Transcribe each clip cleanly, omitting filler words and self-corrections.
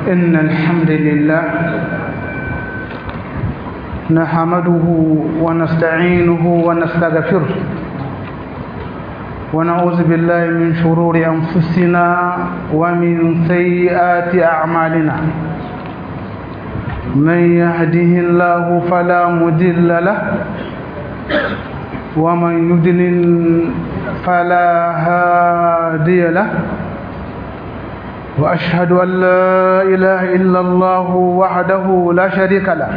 إن الحمد لله نحمده ونستعينه ونستغفره ونعوذ بالله من شرور أنفسنا ومن سيئات أعمالنا من يهده الله فلا مضل له ومن يضلل فلا هادي له وأشهد أن لا إله إلا الله وحده لا شريك له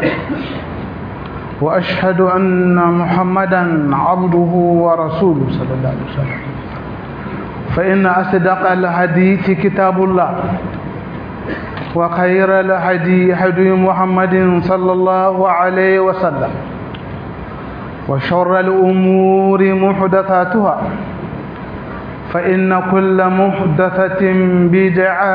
وأشهد أن محمدا عبده ورسوله صلى الله عليه وسلم فإن أصدق الحديث كتاب الله وخير الهدي هدي محمد صلى الله عليه وسلم وشر الأمور محدثاتها فإن كل محدثة بدعة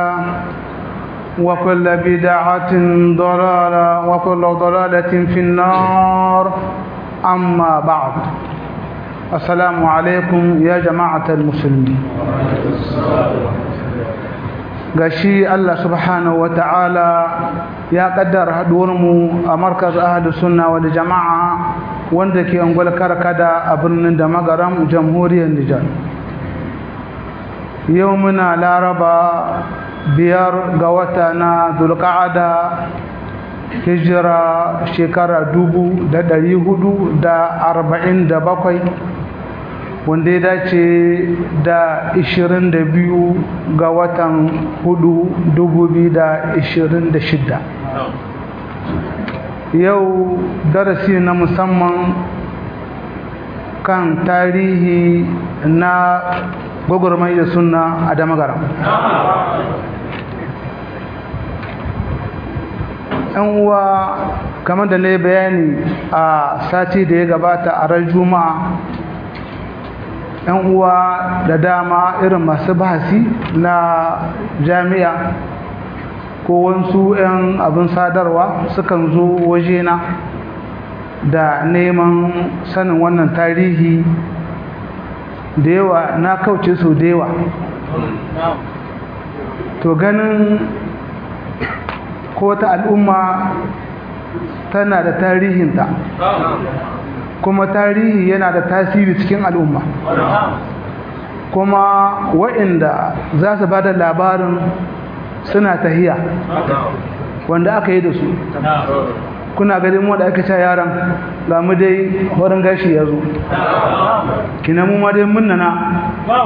وكل بدعة ضلالة وكل ضلالة في النار أما بعد السلام عليكم يا جماعة المسلمين gashi Allah subhanahu wa ta'ala ya kaddara haduwarmu a markaz ahlus sunna wal jama'a wanda ke angwal karkada a birnin da magaram jamhuriyar Nijar. Yau muna Laraba 5 ga wata na Dhulqa'ada hijira shekara 1447 wanda ya dace da 22 ga watan 4 2026. Yau darasi na musamman kan tarihi na gwagwarmayar sunna a damagaram. ‘Yan uwa kamar da na yi bayani a sati da ya gabata a ran juma'a, ‘yan uwa da dama irin masu bahasi na jami'a ko wasu ‘yan abin sadarwa sukan zo wajena da neman sanin wannan tarihi da yawa na kauce su da yawa. To ganin ko ta al'umma tana da tarihinta kuma tarihi yana da tasiri cikin al'umma, kuma waɗanda za su ba da labarin suna tahiya wanda aka yi da su. Kuna ganin wanda aka sha yaran ga mu dai horon gashi ya zo, kina mu ma dai munnana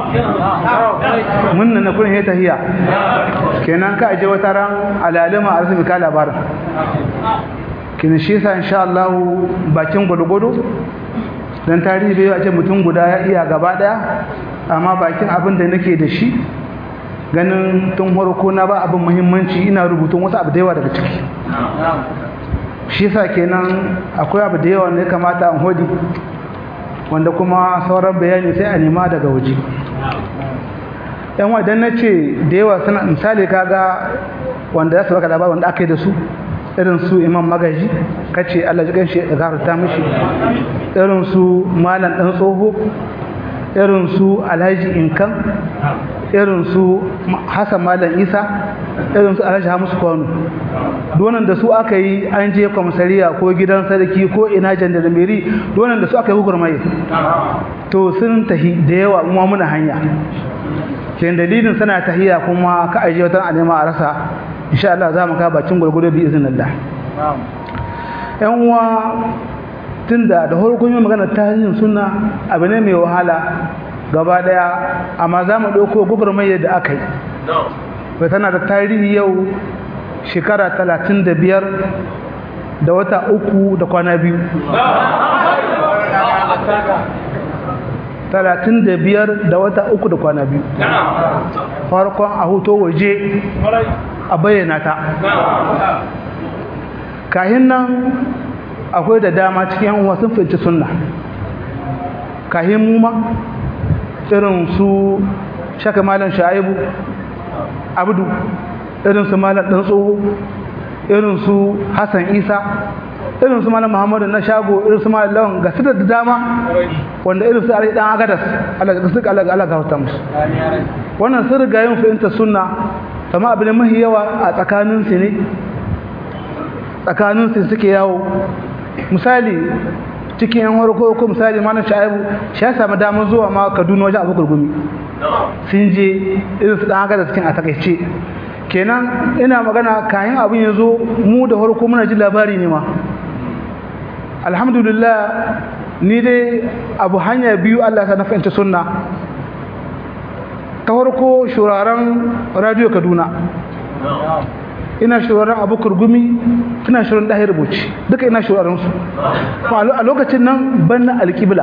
kurin ya tahiya kenan ka aje wata ran alalima a rasmi ka labarin kina shi yasa insha Allah bakin gwargwado dan tarihi bai a ce mutum guda ya iya gaba daya, amma bakin abin da nake da shi ganin tun farko na ba abin muhimmanci ina rubutun wasu abu da yawa daga ciki. Shi yasa kenan akwai abu da yawa ne kamata an hodi wanda kuma sauran bayani sai a nema daga waje. Yan wadan na ce da yawa suna misali kaga wanda ya saba labarin wanda aka yi da su irin su Imam Magaji kace Allah ji ganshi ya gafarta mishi, irin su Malam Dan Tsoho, irin su Alhaji Inkan, irin su Hassan Malam Isa, irin su Alhaji Hamisu Kwano. Donan da su aka yi an je kwamsariya ko gidan sarki ko ina jandarmeri, donan da su aka yi gurmaye. To sun tahi da yawa kuma muna hanya. Ken dalilin sana tahiya kuma ka aje wata alima a rasa. Insha Allah za mu ka bakin gurgudu bi iznillah. Yan uwa tunda da farkon yin magana tarihin sunna abu ne mai wahala gaba daya, amma za mu dauko gurmaye da aka yi. Wai tana da tarihi yau shekara 35 da wata 3 da kwana 2. 35 da wata 3 da kwana 2. Farkon a hoto waje a bayyana ta. Kahin nan akwai da dama cikin yan uwa sun fahimci sunna. Kahin mu ma irin su Shaka Malam Shaibu Abdu, irin su Malam Dan Tsoho, irin su Hassan Isa, irin su Malam Muhammadu na Shago, irin su Malam Lawan, ga su da dama wanda irin su Ali Dan Agadas, Allah ga hauta musu. Wannan sun riga yin fahimta sunna amma abin mahi yawa a tsakaninsu ne tsakaninsu suke yawo misali cikin yan harko ko misali malam Shaibu shi ya samu damar zuwa ma Kaduna wajen Abubakar Gumi sun je irin su dan haka da cikin a takaice kenan ina magana kayan abin yazo mu da harko muna ji labari ne ma alhamdulillah ni dai abu hanya biyu Allah ya sa na fahimta sunna ta harko shuraren radio Kaduna ina shuraren Abubakar Gumi ina shuraren Dahir Bauchi duka ina shuraren su a lokacin nan banna alqibla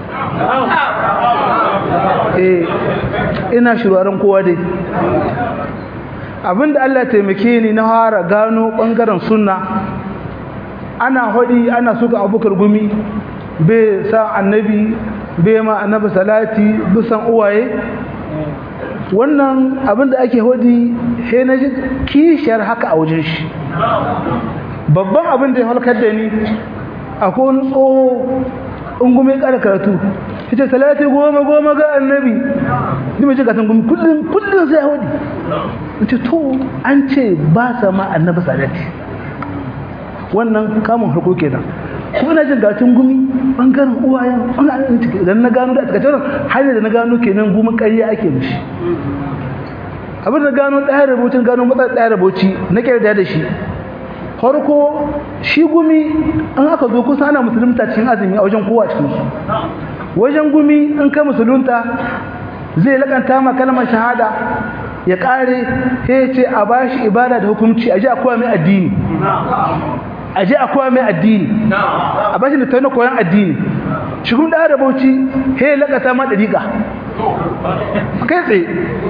ina shuraren kowa dai abinda Allah ya taimake ni na fara gano bangaren sunna ana hodi ana suka Abubakar Gumi bai sa annabi bai ma annabi salati bisan uwaye wannan abinda ake hodi he na ji kishiyar haka a wajen shi babban abin da ya halkar da ni akwai wani tsoho ungume ƙara karatu ita salati goma ga annabi ni mace gatan gumi kullum sai hodi ita to an ce ba sa ma annabi salati wannan kamun harko kenan kuma ina jin gatun gumi bangaren uwayen wannan ciki idan na gano da aka tarar hanyar da na gano kenan gumin ƙarya ake mishi abin da gano ɗaya rubutun gano matsar ɗaya rubuci na ƙirda da shi harko shi gumi an aka zo kusa ana musulunta cikin azumi a wajen kowa cikin su wajen gumi in ka musulunta zai lakanta ma kalmar shahada ya ƙare sai ce a bashi ibada da hukunci a ji a kowa mai addini aje akwai mai addini a bashi da tauna koyan addini shigun da rabauci he lakata ma dariqa kai tsaye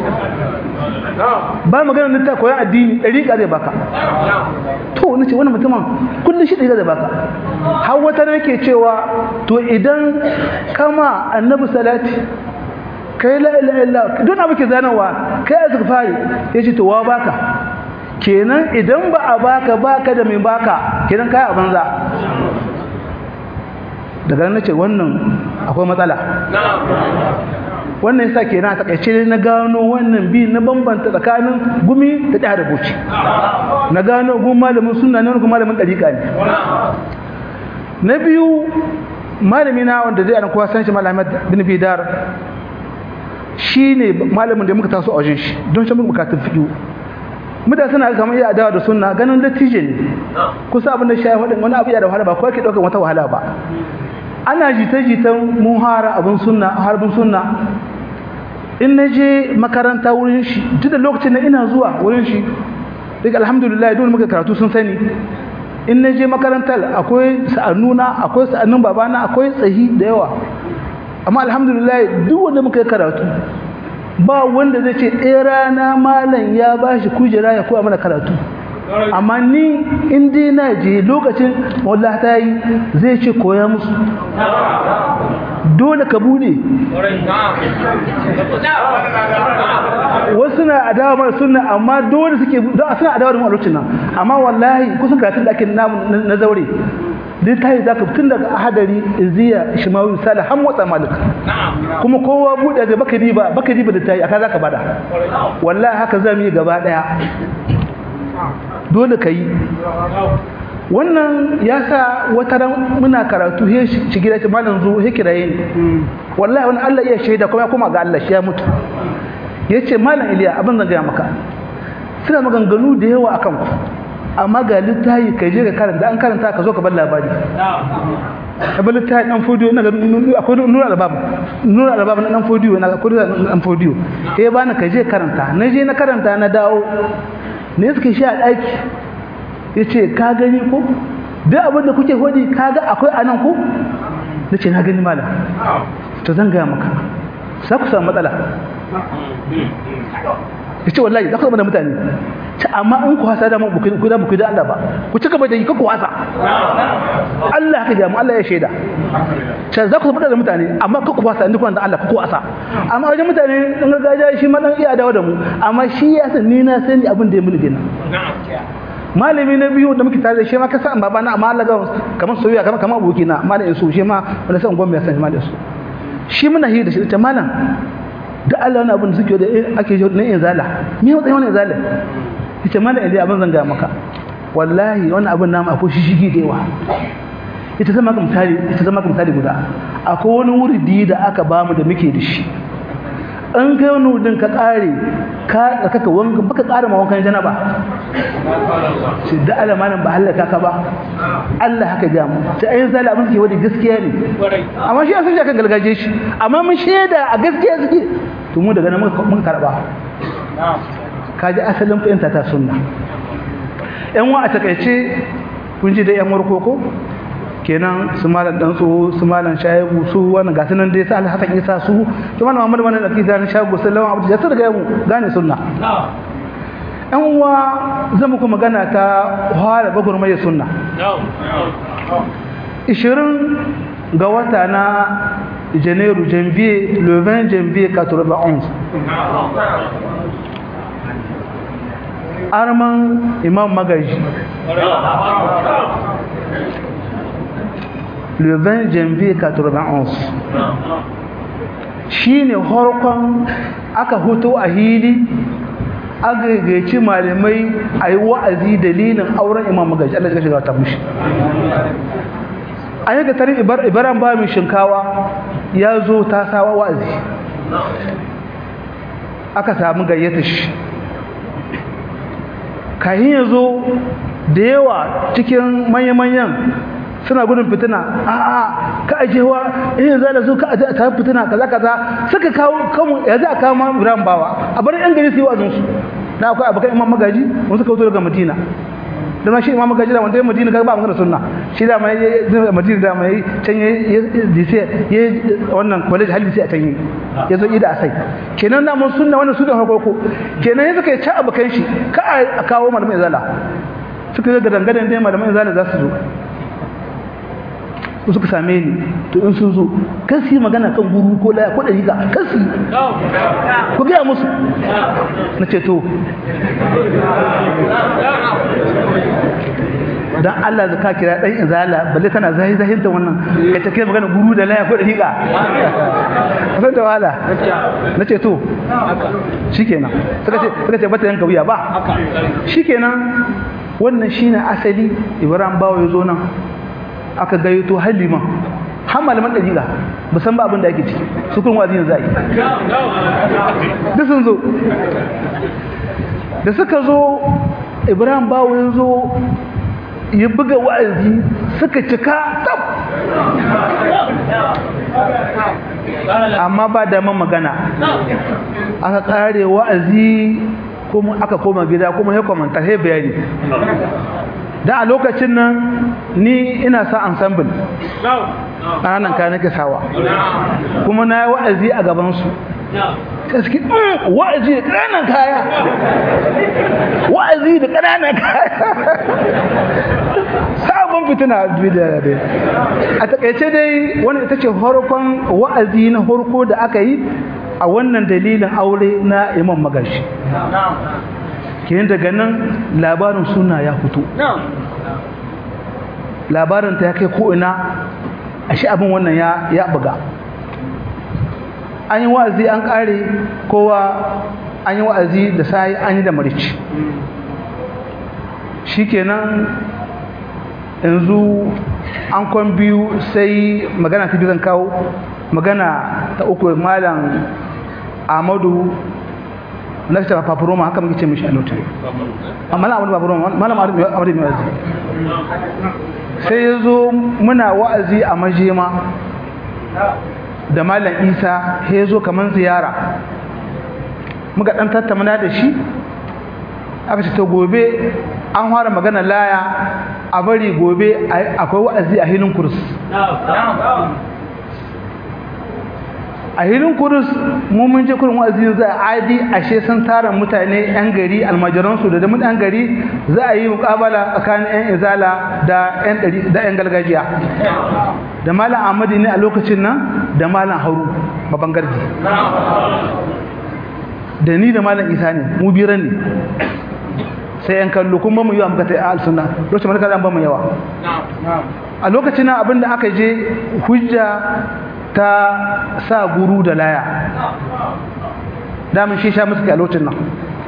ba magana ta koyan addini dariqa zai baka to nace wannan mutumin kullun shi dariqa zai baka har wata ne yake cewa to idan kama annabi salati kai la ilaha illa don abu ke zanawa kai azgafari yace to wa baka kenan idan ba a baka da mai baka kenan kai a banza daga nan nace wannan akwai matsala wannan yasa kenan a takaice na gano wannan bi na bambanta tsakanin gumi da da rubuci na gano gun malamin sunna ne gun malamin dariqa ne na biyu malami na wanda zai ana kowa san shi Malam bin Bidar shine malamin da muka taso a wajen shi don shi muka bukatun fiqh mutane suna kamar iya adawa da sunna ganin dattijo ne kusa abin da shayi wadin wani abu ya da wahala ba ko yake daukar wata wahala ba ana jita-jitan muhara abin sunna harbin sunna in naje makaranta wurin shi duk da lokacin da ina zuwa wurin shi daga alhamdulillah dole muka karatu sun sani in naje makarantar akwai sa'annuna akwai sa'annun babana akwai tsahi da yawa amma alhamdulillah duk wanda muka karatu ba wanda zai ce ɗaya rana malam ya bashi kujera ya koya mana karatu amma ni in dai na je lokacin wallahi ta yi zai ce koya musu dole ka bude wasu na adawa mara sunna amma dole suke suna adawa da mu a lokacin nan amma wallahi kusan karatun da ake na zaure dai tayi zaka tun daga ahadari iziya ishmawi salih har motsa malik kuma kowa bude ga baka diba da tayi aka zaka bada wallahi haka zamu yi gaba daya dole kai wannan yasa wata ran muna karatu he shi gida ce malam zo he kiraye ni wallahi wannan Allah iya shaida kuma ya koma ga Allah shi ya mutu yace malam Iliya abin zan ga maka suna maganganu da yawa akan ku amma ga littafi kai je ka karanta an karanta ka zo ka bar labari abin littafi dan fodiyo ina ga akwai nura albab na dan fodiyo na akwai dan fodiyo eh bana ka je karanta na je na karanta na dawo ne suke shi a daki yace ka gani ko duk abin da kuke hodi kaga akwai anan ko nace na gani malam to zan ga maka sai ku samu matsala yace wallahi za ku zama da mutane amma in ku hasa da mu ku da Allah ba ku ci gaba da yi ku wasa Allah haka ga mu Allah ya shaida ce za ku zama da mutane amma ku wasa inda ku da Allah ku wasa amma wajen mutane in gargajiya shi ma dan iya dawo da mu amma shi ya san ni na sani abin da ya mulke na malami na biyu da muke tare da shi ma ka san baba na amma Allah ga kamar soyayya kamar aboki na malamin su shi ma wanda san gwamnati ya san malamin su shi muna hira da shi ta malam da Allah wani abin da suke da ake yi na izala me ya wani izala yace mana idan abin zanga maka wallahi wannan abin namu akwai shishigi da yawa ita zama ka misali guda akwai wani wuridi da aka bamu da muke da shi an kai wani wurin ka kare ka kaka wanka baka kare ma wankan janaba shi da alamanin ba halaka ka ba Allah haka ga mu ta ayin zalla abin ke wadi gaskiya ne amma shi asali kan galgaje shi amma mun sheda a gaskiya suke to mu daga nan mun karba kaji asalin fahimta ta sunna yan wa a takaice kun ji da yan warkoko kenan su malam dan su malam shaibu su wannan ga sunan dai sai Hassan Isa su to malam Muhammad wannan da kidan shaibu sallallahu alaihi wasallam ya mu gane sunna an wa zamu kuma magana ta hala bagurmai sunna 20 ga wata na Janairu janvier le 20 janvier 91 arman imam magaji le 20 janvier 91 shine harkon aka hoto a hili agagaici malamai a yi wa'azi dalilin auren imam magaji Allah ya shiga ta mushi an yi ga tarin ibaran ba mai shinkawa ya zo ta sawa wa'azi aka samu gayyata shi kayan ya zo da yawa cikin manya-manyan suna gudun fitina a'a ka ajewa in za da su ka aje ta fitina kaza kaza suka kawo kanmu ya za ka ma ran bawa a bar yan gari su yi wazin su na akwai abakan imam magaji mun suka fito daga Madina da ma shi imam magaji da wanda Madina ka ba mu da sunna shi da mai Madina da mai can ya wannan college halin sai a can ya zo ida asai kenan na mun sunna wannan sunna hakoko kenan yanzu kai ta abakan shi ka a kawo malamai zala suka ga dangadan dai malamai zala za su zo suka same ni to in sun zo kan su yi magana kan guru ko laya ko dariƙa kan su ku gaya musu na ce to dan Allah zaka kira dan izala balle kana zahinta wannan kai ta kai magana guru da laya ko dariƙa san da wala na ce to shikenan suka ce bata yanka wuya ba shikenan wannan shine asali Ibrahim Bawo ya zo nan aka gayyato har liman har malaman dalila musan ba abin da yake ciki su kun wazi ne zai duk sun zo da suka zo Ibrahim Bawo ya zo ya buga wa'azi suka cika tab amma ba da man magana aka kare wa'azi kuma aka koma gida kuma ya komanta sai bayani da a lokacin nan ni ina sa ensemble ƙananan kaya nake sawa kuma na yi wa'azi a gabansu gaske wa'azi da ƙananan kaya wa'azi da ƙananan kaya sabon fitina da a takaice dai wani ita ce harkon wa'azi na harko da aka yi a wannan dalilin aure na imam magashi kenan daga nan labarin suna ya fito labarin ta ya kai ko'ina a shi abin wannan ya buga an yi wa'azi an ƙare kowa an yi wa'azi da sai an yi da marici shi kenan yanzu an kwan biyu sai magana ta biyu zan kawo magana ta uku malam Ahmadu na ta fafuroma haka muke ce mishi a lokaci amma Ahmadu fafuroma malam Ahmadu mai wa'azi sai ya zo muna wa'azi a majema da malam Isa ya zo kamar ziyara muka dan tattauna da shi aka ce to gobe an fara magana laya a bari gobe akwai wa'azi a hilin kurus a hilin kurus mun je kurin wa'azi za a adi ashe sun tara mutane yan gari almajiransu da mun yan gari za a yi mukabala tsakanin yan izala da yan gargajiya da malam Ahmadu ne a lokacin nan da malam Hauru baban garji da ni da malam Isa ne mu biran ne sai yan kallo kuma mu yi wa muka tai al-sunna lokacin mun kada ban mu yawa a lokacin nan abinda aka je hujja ta sa guru da laya damin shi sha musu a lokacin nan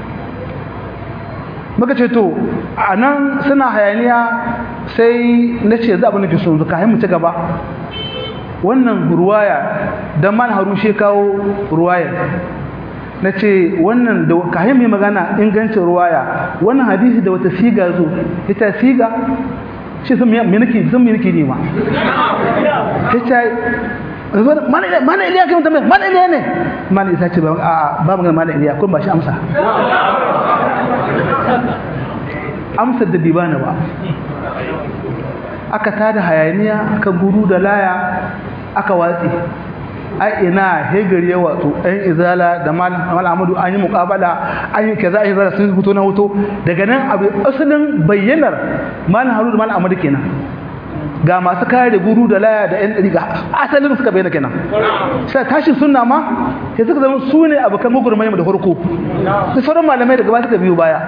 muka ce to a nan suna hayaniya sai na ce za a nufi sun zuka mu ci gaba wannan ruwaya don man haru shi kawo ruwayar na ce wannan da kayan mai magana ingancin ruwaya wannan hadisi da wata siga zo ita siga shi sun mai nake nema ta ce mana iliya kai mutum mana iliya ne mana iliya ce ba magana mana iliya kuma ba shi amsa amsar da bibana ba aka tada hayaniya aka guru da laya aka watsi ai ina hegari ya watsu ɗan izala da malam Ahmadu an yi muƙabala an yi kaza ai zara sun fito na hoto daga nan abu asalin bayyanar malam Haruna da malam Ahmadu kenan ga masu kare guru da laya da ƴan ɗariƙa asalin suka bayyana kenan sai tashin sunna ma sai suka zama su ne abokan gugurmai da farko da sauran malamai daga ba suka biyo baya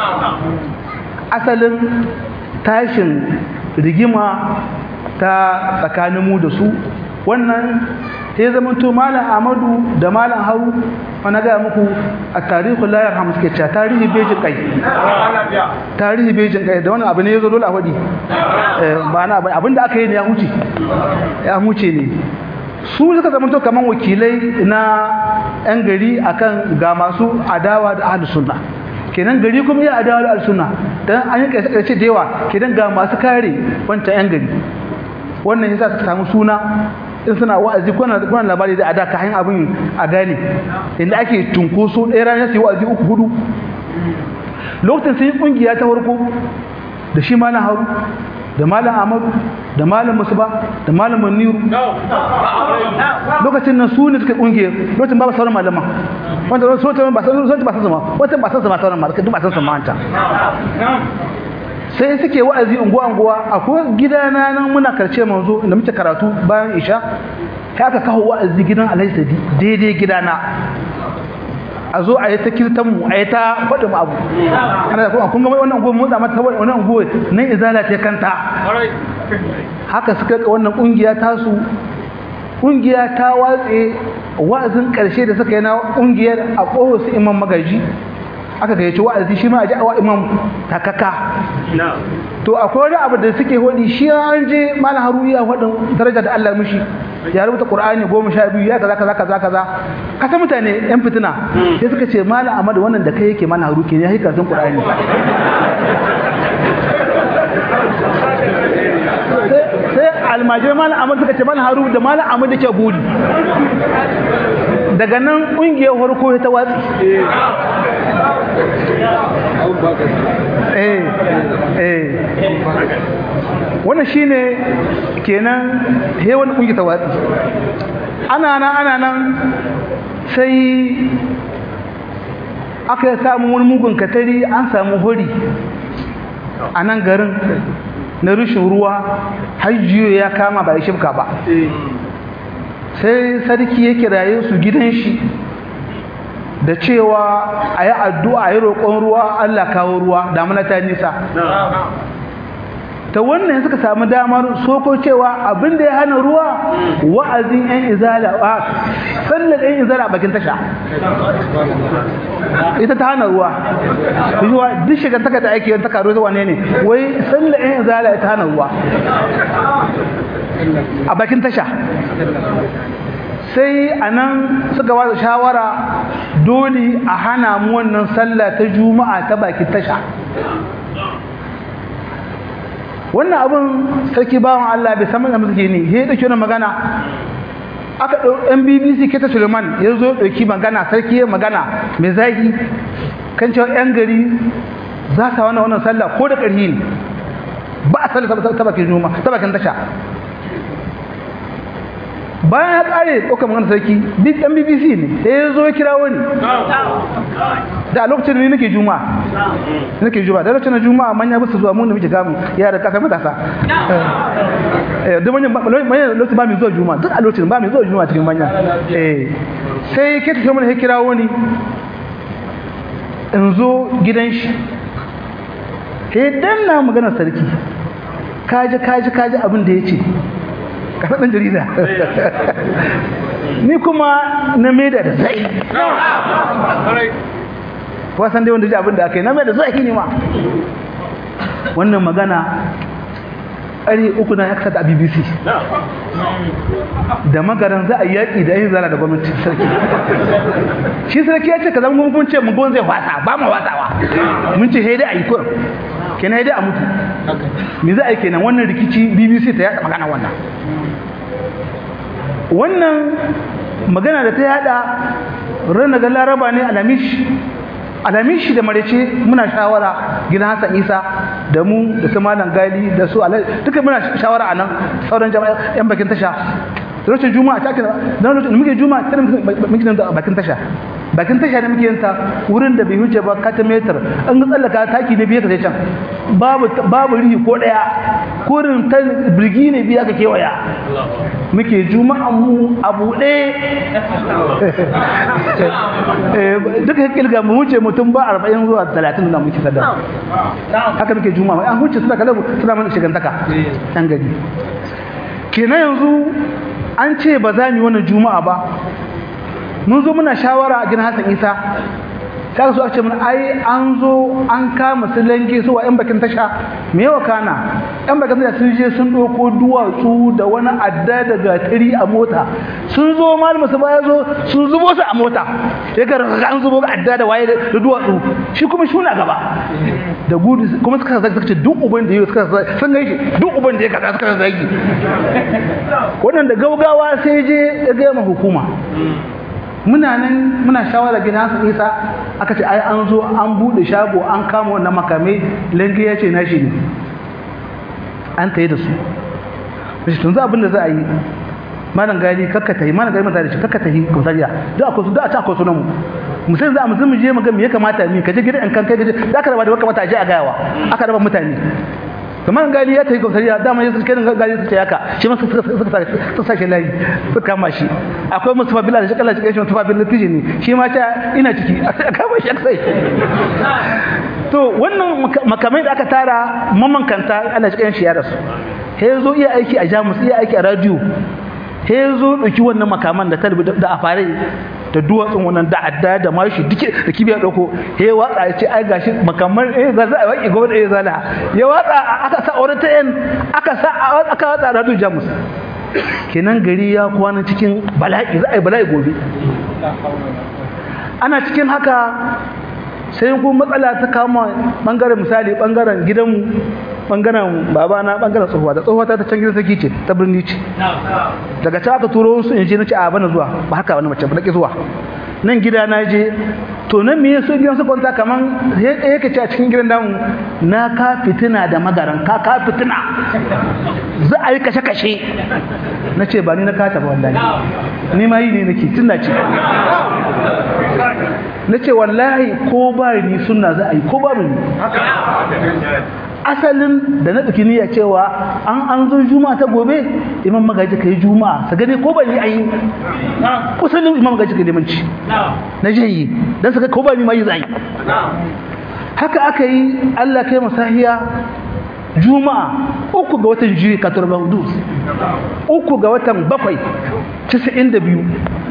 asalin tashin rigima ta tsakanin mu da su wannan sai zama to malam Ahmadu da malam Haru wanda ga muku a tarihi la yarham suke cewa tarihi bejin kai tarihi bejin kai da wannan abu ne yazo dole a wadi ba na abinda aka yi ne ya huce ne su suka zama to kaman wakilai na yan gari akan ga masu adawa da ahlus sunna kenan gari kuma ya adawa da ahlus sunna dan an yi kace da yawa kenan ga masu kare wancan yan gari wannan yasa suka samu suna in suna wa'azi kuna labari da ada kayan abin a gane inda ake tunkoso ɗaya ranar su yi wa'azi 3-4 lokacin sun yi ƙungiya ta farko da shi malam Haru da malam Ahmadu da malam Musba da malam Maniru lokacin nan su ne suka ƙungiya lokacin ba sauran malaman wanda sauran ba san zama wata ba san zama sauran malaman duk ba san zama hanta sai suke wa'azi unguwa akwai gidana nan muna karce manzo inda muke karatu bayan isha sai aka kawo wa'azi gidan Alhaji Sadi daidai gidana a zo a yi ta kirtan mu a yi ta faɗi mu abu ana da kun ga wannan unguwa motsa mata wannan unguwa nan izala ta kanta haka suka ga wannan kungiya tasu kungiya ta watse wa'azin karshe da suka yi na kungiyar a ƙoho su Imam Magaji aka gayyaci wa'azi shi ma a ji awa imam takaka to akwai wani abu da suke hodi shi an je malam Haru ya hodin daraja da Allah mishi ya rubuta Qur'ani 12 ya kaza kasa mutane yan fitina sai suka ce malam Ahmad wannan da kai yake malam Haru ke ne ya karatun Qur'ani sai almajiri malam Ahmad suka ce malam Haru da malam Ahmad dake gudi daga nan kungiyar farko ta watsi wannan shine kenan he wani kungi ta watsi ana nan sai aka samu wani mugun katari an samu hori a nan garin na rushin ruwa hajjiyo ya kama ba ya shifka ba sai sarki ya kiraye su gidan shi da cewa a yi addu'a a yi roƙon ruwa Allah kawo ruwa damuna ta nisa ta wannan suka samu damar soko cewa abinda ya hana ruwa wa'azin yan izala sallar yan izala bakin tasha ita ta hana ruwa duk shigantaka da ake yin ta karo zuwa ne wai sallar yan izala ita hana ruwa a bakin tasha sai a nan suka ba shawara dole a hana mu wannan sallah ta juma'a ta bakin tasha wannan abin sarki bawan Allah bai san da muke ne he dauke wannan magana aka dau BBC Keta Suleiman ya zo dauki magana sarki ya magana mai zagi kan cewa yan gari za su wannan sallah ko da ƙarhi ne ba a sallah ta bakin juma'a ta bakin tasha bayan ya kare ɗaukar magana sarki ɗan BBC ne sai ya zo ya kira wani da a lokacin ne nake juma'a da lokacin juma'a manya bisa zuwa mun da muke gamu yara kasa matasa duk manyan lokacin ba mai zuwa juma'a duk a lokacin ba mai zuwa juma'a cikin manya sai ke tafi mana ya kira wani in zo gidan shi sai danna magana sarki kaji abin da ya ce kasa ɗan jarida ni kuma na maida da zai wasan dai wanda ji abin da aka yi na maida zai ne ma wannan magana ƙari uku na ya kasa a BBC da magaran za a yaƙi da yin zara da gwamnati sarki shi sarki ya ce ka zama mun ce mun gon zai wasa ba mu wasawa mun ce haidai a yi kurin kenan haidai a mutu me za a yi kenan wannan rikici BBC ta yaɗa magana wannan magana da ta yaɗa ranar ga laraba ne alamishi da marece muna shawara gidan Hassan Isa da mu da su Malam Gali da su duka muna shawara a nan sauran jama'a yan bakin tasha lokacin juma'a ta kira dan lokacin muke juma'a tare muke nan bakin tasha ne muke yanta wurin da bai huce ba katameter an ga tsallaka taki ne biye ka sai can babu rihi ko daya kurin ta birgi ne biya ka kewaya muke juma'a mu a buɗe duka kilga mu wuce mutum ba 40 zuwa 30 da muke sadda haka muke juma'a an huce suna kalabu suna mana shigantaka dan gari kenan yanzu an ce ba za mu yi wannan juma'a ba mun zo muna shawara a gidan Hassan Isa kaga so a ce mun ai an zo an kama su lange su wa yan bakin tasha me yawa kana yan bakin tasha sun je sun doko duwatsu da wani adda da gatari a mota sun zo malamu su baya zo sun zubo su a mota sai ga an zubo adda da waye da duwatsu shi kuma shuna gaba da gudu kuma suka ce duk uban da yake suka san gaishe duk uban da yake kaza suka zagi wannan da gaugawa sai je ya ga hukuma muna nan muna shawara gidan Hassan Isa aka ce ai an zo an bude shago an kama wannan makamai lange ya ce nashi ne an tayi da su shi tun za abin da za a yi malam Gali kakka tayi malam Gali mata da shi kakka tayi kautariya da akwai su da a ta akwai sunan mu sai za mu je mu ga me ya kamata ni kaje gidan kan kai kaje da aka raba da kamata a je a gayawa aka raba mutane kamar Gali ya tayi kautariya dama ya suke Gali su ce haka shi ma suka sake layi suka kama shi akwai Mustafa Bilal shi kallon shi Mustafa Bilal tiji ne shi ma ta ina ciki aka kama shi sai to wannan makamai da aka tara mamankanta Allah shi shi ya rasu sai zo iya aiki a Jamus iya aiki a radio sai zo dauki wannan makaman da talbi da afare da duwatsun wannan da adda da mashi duke da kibiya dauko he watsa ya ce ai gashi makamman ga za a waki gobe da zala ya watsa aka sa aure ta yan aka watsa radio Jamus kenan gari ya kwana cikin bala'i za a yi bala'i gobe ana cikin haka sai kuma matsala ta kama bangaren misali bangaren gidanmu bangaren babana bangaren tsohuwa da tsohuwa ta can gidan saki ce ta birni ce daga ta aka turo su in je na ce a bana zuwa ba haka wani mace ba nake zuwa nan gida na je to nan me yaso gidan su kwanta kaman sai yake ce a cikin gidan namu na ka fitina da magaran ka fitina za a yi kashe kashe na ce ba ni na kata ba wallahi ni ma yi ne nake tunna ce na ce wallahi ko ba ni sunna za a yi ko ba ni asalin da na ɗauki niyya cewa an zo juma'a ta gobe imam magaji ka yi juma'a sa gane ko ba ni ayi kusurin imam magaji ka limanci na je yi don sa ga ko ba ni ma yi zai haka aka yi Allah kai masahiya juma'a 3 ga watan juyi 92 3 ga watan 7 92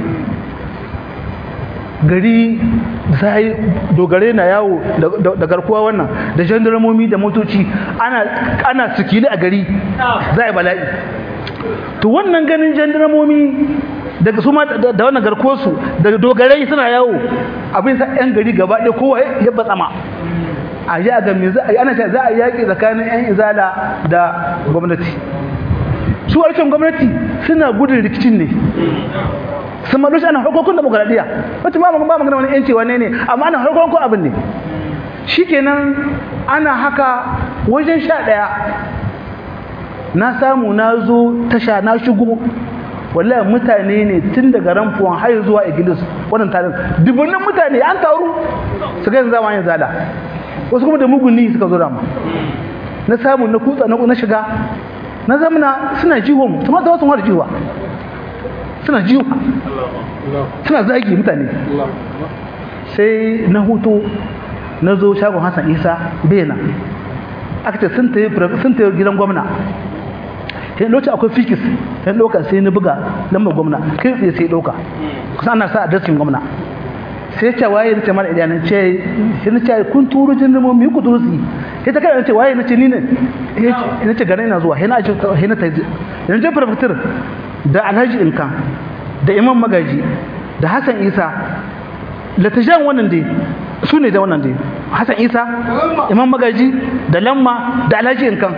gari zai dogare na yawo da garkuwa wannan da jandarmomi da motoci ana sikili a gari zai bala'i to wannan ganin jandarmomi daga su ma da wannan garkuwarsu da dogare suna yawo abin sa yan gari gaba ɗaya kowa ya batsama a ji a game ana ce za a yaƙi tsakanin yan izala da gwamnati su harshen gwamnati suna gudun rikicin ne sun maɗo shi ana harkokin demokradiyya wacce ba magana wani yanci wane ne amma ana harkokin abin ne shi kenan ana haka wajen 11 na samu na zo tasha na shigo wallahi mutane ne tun daga ramfuwan har zuwa igilis wannan tarin dubunan mutane an taru su ga zama yin zala wasu kuma da mugunni suka zo dama na samu na kutsa na shiga na zamana suna jihon kuma da wasu wani jiwa suna jiwa suna zagi mutane sai na hutu na zo shagon Hassan Isa bena aka ce sun tayi gidan gwamna sai lokacin akwai fikis sai ɗauka sai na buga lambar gwamna kai tsaye sai ɗauka kusa ana sa adresin gwamna sai ce waye nace mara idan ce sai nace kun turo jin mu mi ku turusi sai ta kai nace waye nace ni ne nace garin ina zuwa sai na ce sai na taji yanzu prefecture da Alhaji Inka da Imam Magaji da Hassan Isa latajan wannan dai su ne da wannan dai Hassan Isa Imam Magaji da Lamma da Alhaji Inkan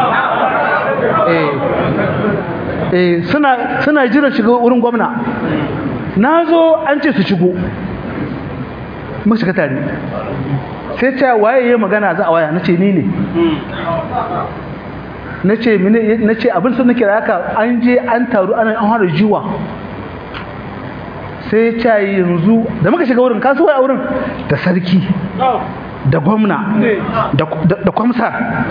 suna jira shiga wurin gwamna na zo an ce su shigo mu shiga tare sai ce waye ya magana za a waya nace ni ne nace abin sun nake haka an je an taru an hada jiwa sai ce yanzu da muka shiga wurin kasuwa a wurin da sarki da gwamna da kwamsa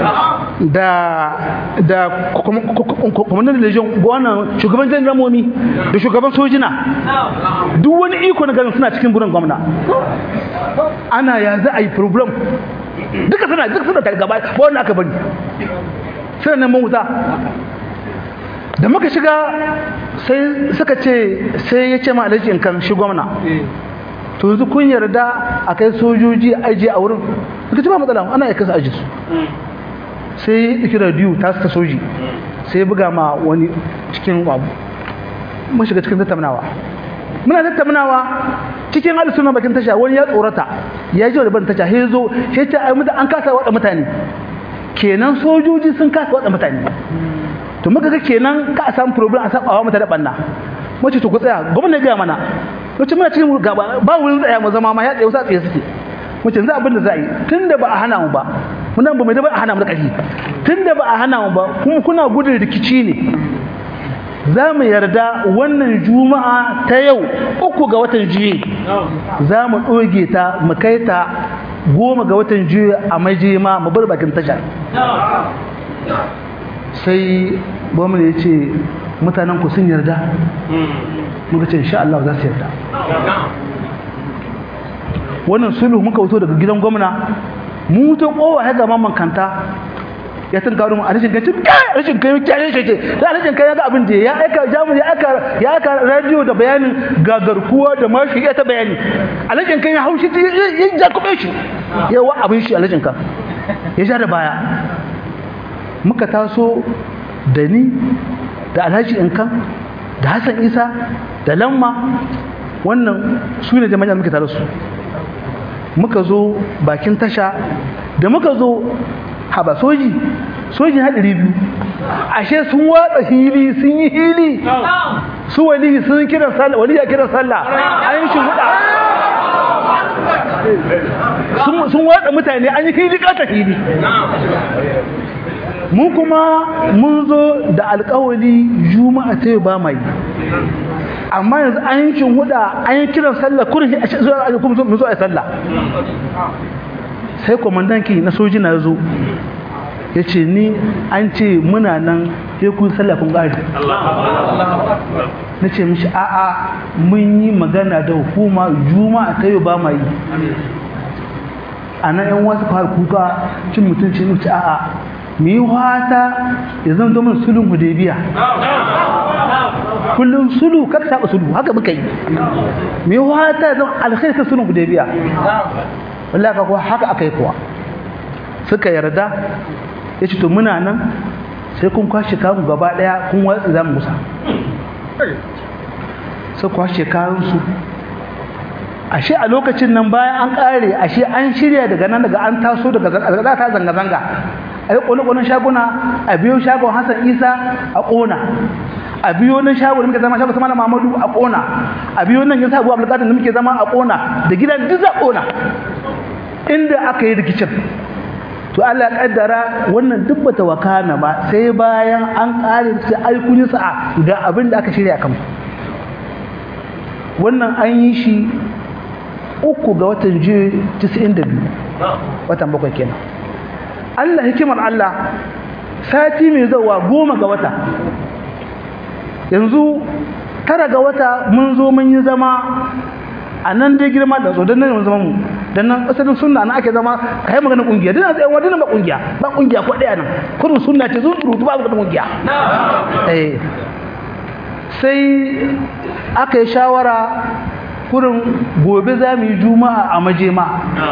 da kwamandan legion wannan shugaban jandarmomi da shugaban sojina duk wani iko na garin suna cikin burin gwamna ana yanzu a yi problem duka suna ta gaba ba wanda aka bari suna neman wuta da muka shiga sai suka ce sai ya ce ma Alhaji Inkan shi gwamna to yanzu kun yarda a kai sojoji aji a wurin suka ce ba matsala ana ya kasa aji su sai ya ɗauki radiyo ta suka soji sai buga ma wani cikin abu mun shiga cikin tattaunawa muna tattaunawa cikin hali suna bakin tasha wani ya tsorata ya ji wani ban tasha ya zo ya ce ai an kasa waɗa mutane kenan sojoji sun kasa waɗa mutane to muka ga kenan ka samu problem a sabawa mutane banna mace to ku tsaya gwamnati ga mana wace muna cikin gaba ba wurin tsaya mu zama ma ya tsaye wasu tsaye suke wace yanzu abin da za a yi tunda ba a hana mu ba mun nan ba mai da ba a hana mu da ƙarfi tunda ba a hana mu ba kuma kuna gudun rikici ne za mu yarda wannan juma'a ta yau 3 ga watan juye za mu ɗoge ta mu kai ta 10 ga watan juye a majima mu bar bakin tashar sai gwamnati ya ce mutanen ku sun yarda muka ce insha Allah za su yarda wannan sulhu muka wuto daga gidan gwamna mu to kowa ya ga mamman kanta ya tun kawo mu a rashin kai kyale shi da rashin kai ga abin da ya aika jamu ya aka radio da bayanin gagarkuwa da mashi ya ta bayani a rashin kai ya haushi ya jakube shi yawa abin shi a rashin ka ya sha da baya muka taso da ni da Alhaji Inkan da Hassan Isa da Lamma wannan su ne jama'a muka tare su muka zo bakin tasha da muka zo haba soji haɗari biyu ashe sun watsa hili sun yi hili su walihi sun kiran sallah waliya kiran sallah an yi shuhuda sun watsa mutane an yi hili kata hili mu kuma mun zo da alƙawali juma'a ta ba mai amma yanzu an yi shuhuda an yi kiran sallah kurin a zuwa mun zo a sallah sai kwamandanki na soji na zo ya ce ni an ce muna nan ya kun sallafin gari na ce mishi a'a mun yi magana da hukuma juma'a ta yi ba ma yi a nan yan wasu fara kuka cin mutunci nuci a'a mu yi wata ya zama domin sulhun hudaybiya kullum sulhu kaka saba sulhu haka muka yi mu yi wata ya zama alkhairi kan sulhun hudaybiya wallahi ka kuwa haka aka yi kuwa suka yarda ya ce to muna nan sai kun kwashe kamun gaba daya kun watsi za mu musa sai kwashe kayansu ashe a lokacin nan bayan an kare ashe an shirya daga nan daga an taso daga ta zanga-zanga a yi ƙone-ƙonen shaguna a biyo shagon Hassan Isa a ƙona a biyo nan shagon da muke zama shagon Samana Mamadu a ƙona a biyo nan yasa Abu Abdulkadir da muke zama a ƙona da gidan duk za ƙona inda aka yi rikicin to Allah ya kaddara wannan duk bata wakana ba sai bayan an kare sai aikuni sa'a ga abin da aka shirya kan wannan an yi shi 3 ga watan Juye 92 watan 7 kenan Allah hikimar Allah sati mai zuwa 10 ga wata yanzu 9 ga wata mun zo mun yi zama a nan dai girma da so dan nan zaman mu dan nan asalin sunna na ake zama kai magana kungiya dana tsaye wadana ba kungiya ko daya nan kurin sunna ce zun rutu ba magana kungiya sai aka yi shawara kurin gobe za mu yi juma'a a majema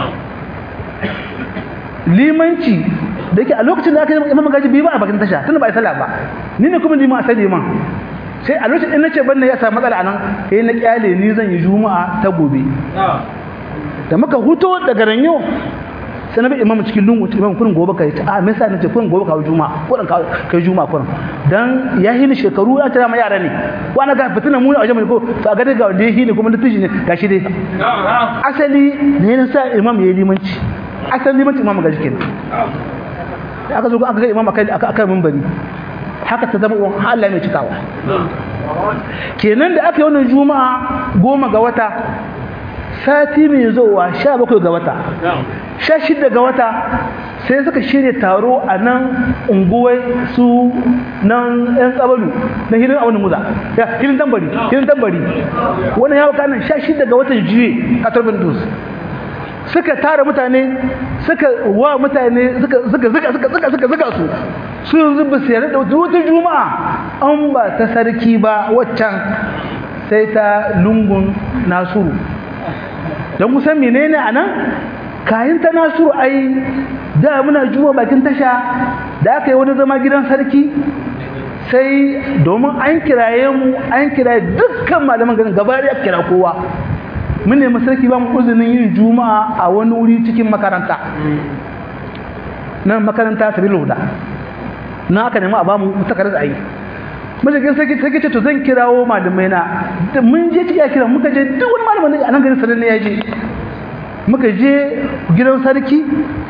limanci da yake a lokacin da aka yi imam gaji biyu ba a bakin tasha tunda ba a sallah ba ni ne kuma liman a sai liman sai a lokacin in nace banne ya samu matsala anan sai na kyale ni zan yi juma'a ta gobe da muka huto daga ranyo sai na bi imam cikin lungu imam kurin gobe kai a me yasa nace kurin gobe kawo juma'a kurin kai juma'a kurin dan ya hini shekaru ya tara ma yara ne ko ana ga fitina mu a wajen ko to a ga daga wanda ya hini kuma dattijo ne gashi dai asali ne na sa imam ya yi limanci asali limanci imam gaji kenan aka zo aka ga imam aka minbari haka ta zama Allah mai cikawa kenan da aka yi wannan juma'a 10 ga wata sati mai zuwa 17 ga wata 16 ga wata sai suka shirya taro a nan unguwai su nan yan tsabalu na hirin a wani muza hirin tambari wannan ya waka nan 16 ga watan juye 14 suka tara mutane suka wa mutane suka su zuba su yarda da wata juma'a an ba ta sarki ba waccan sai ta lungun Nasiru don kusan menene anan kayan ta Nasiru ai da muna juma'a bakin tasha da aka yi wani zama gidan sarki sai domin an kiraye dukkan malaman garin gaba da kira kowa mun nemi sarki ba mu uzinin yin juma'a a wani wuri cikin makaranta nan makaranta ta Bilhuda na aka nemi a ba mu takarar ayi majalisin sarki ce to zan kirawo malamai na mun je cikin kira muka je duk wani malamin a nan garin sanin ya je muka je gidan sarki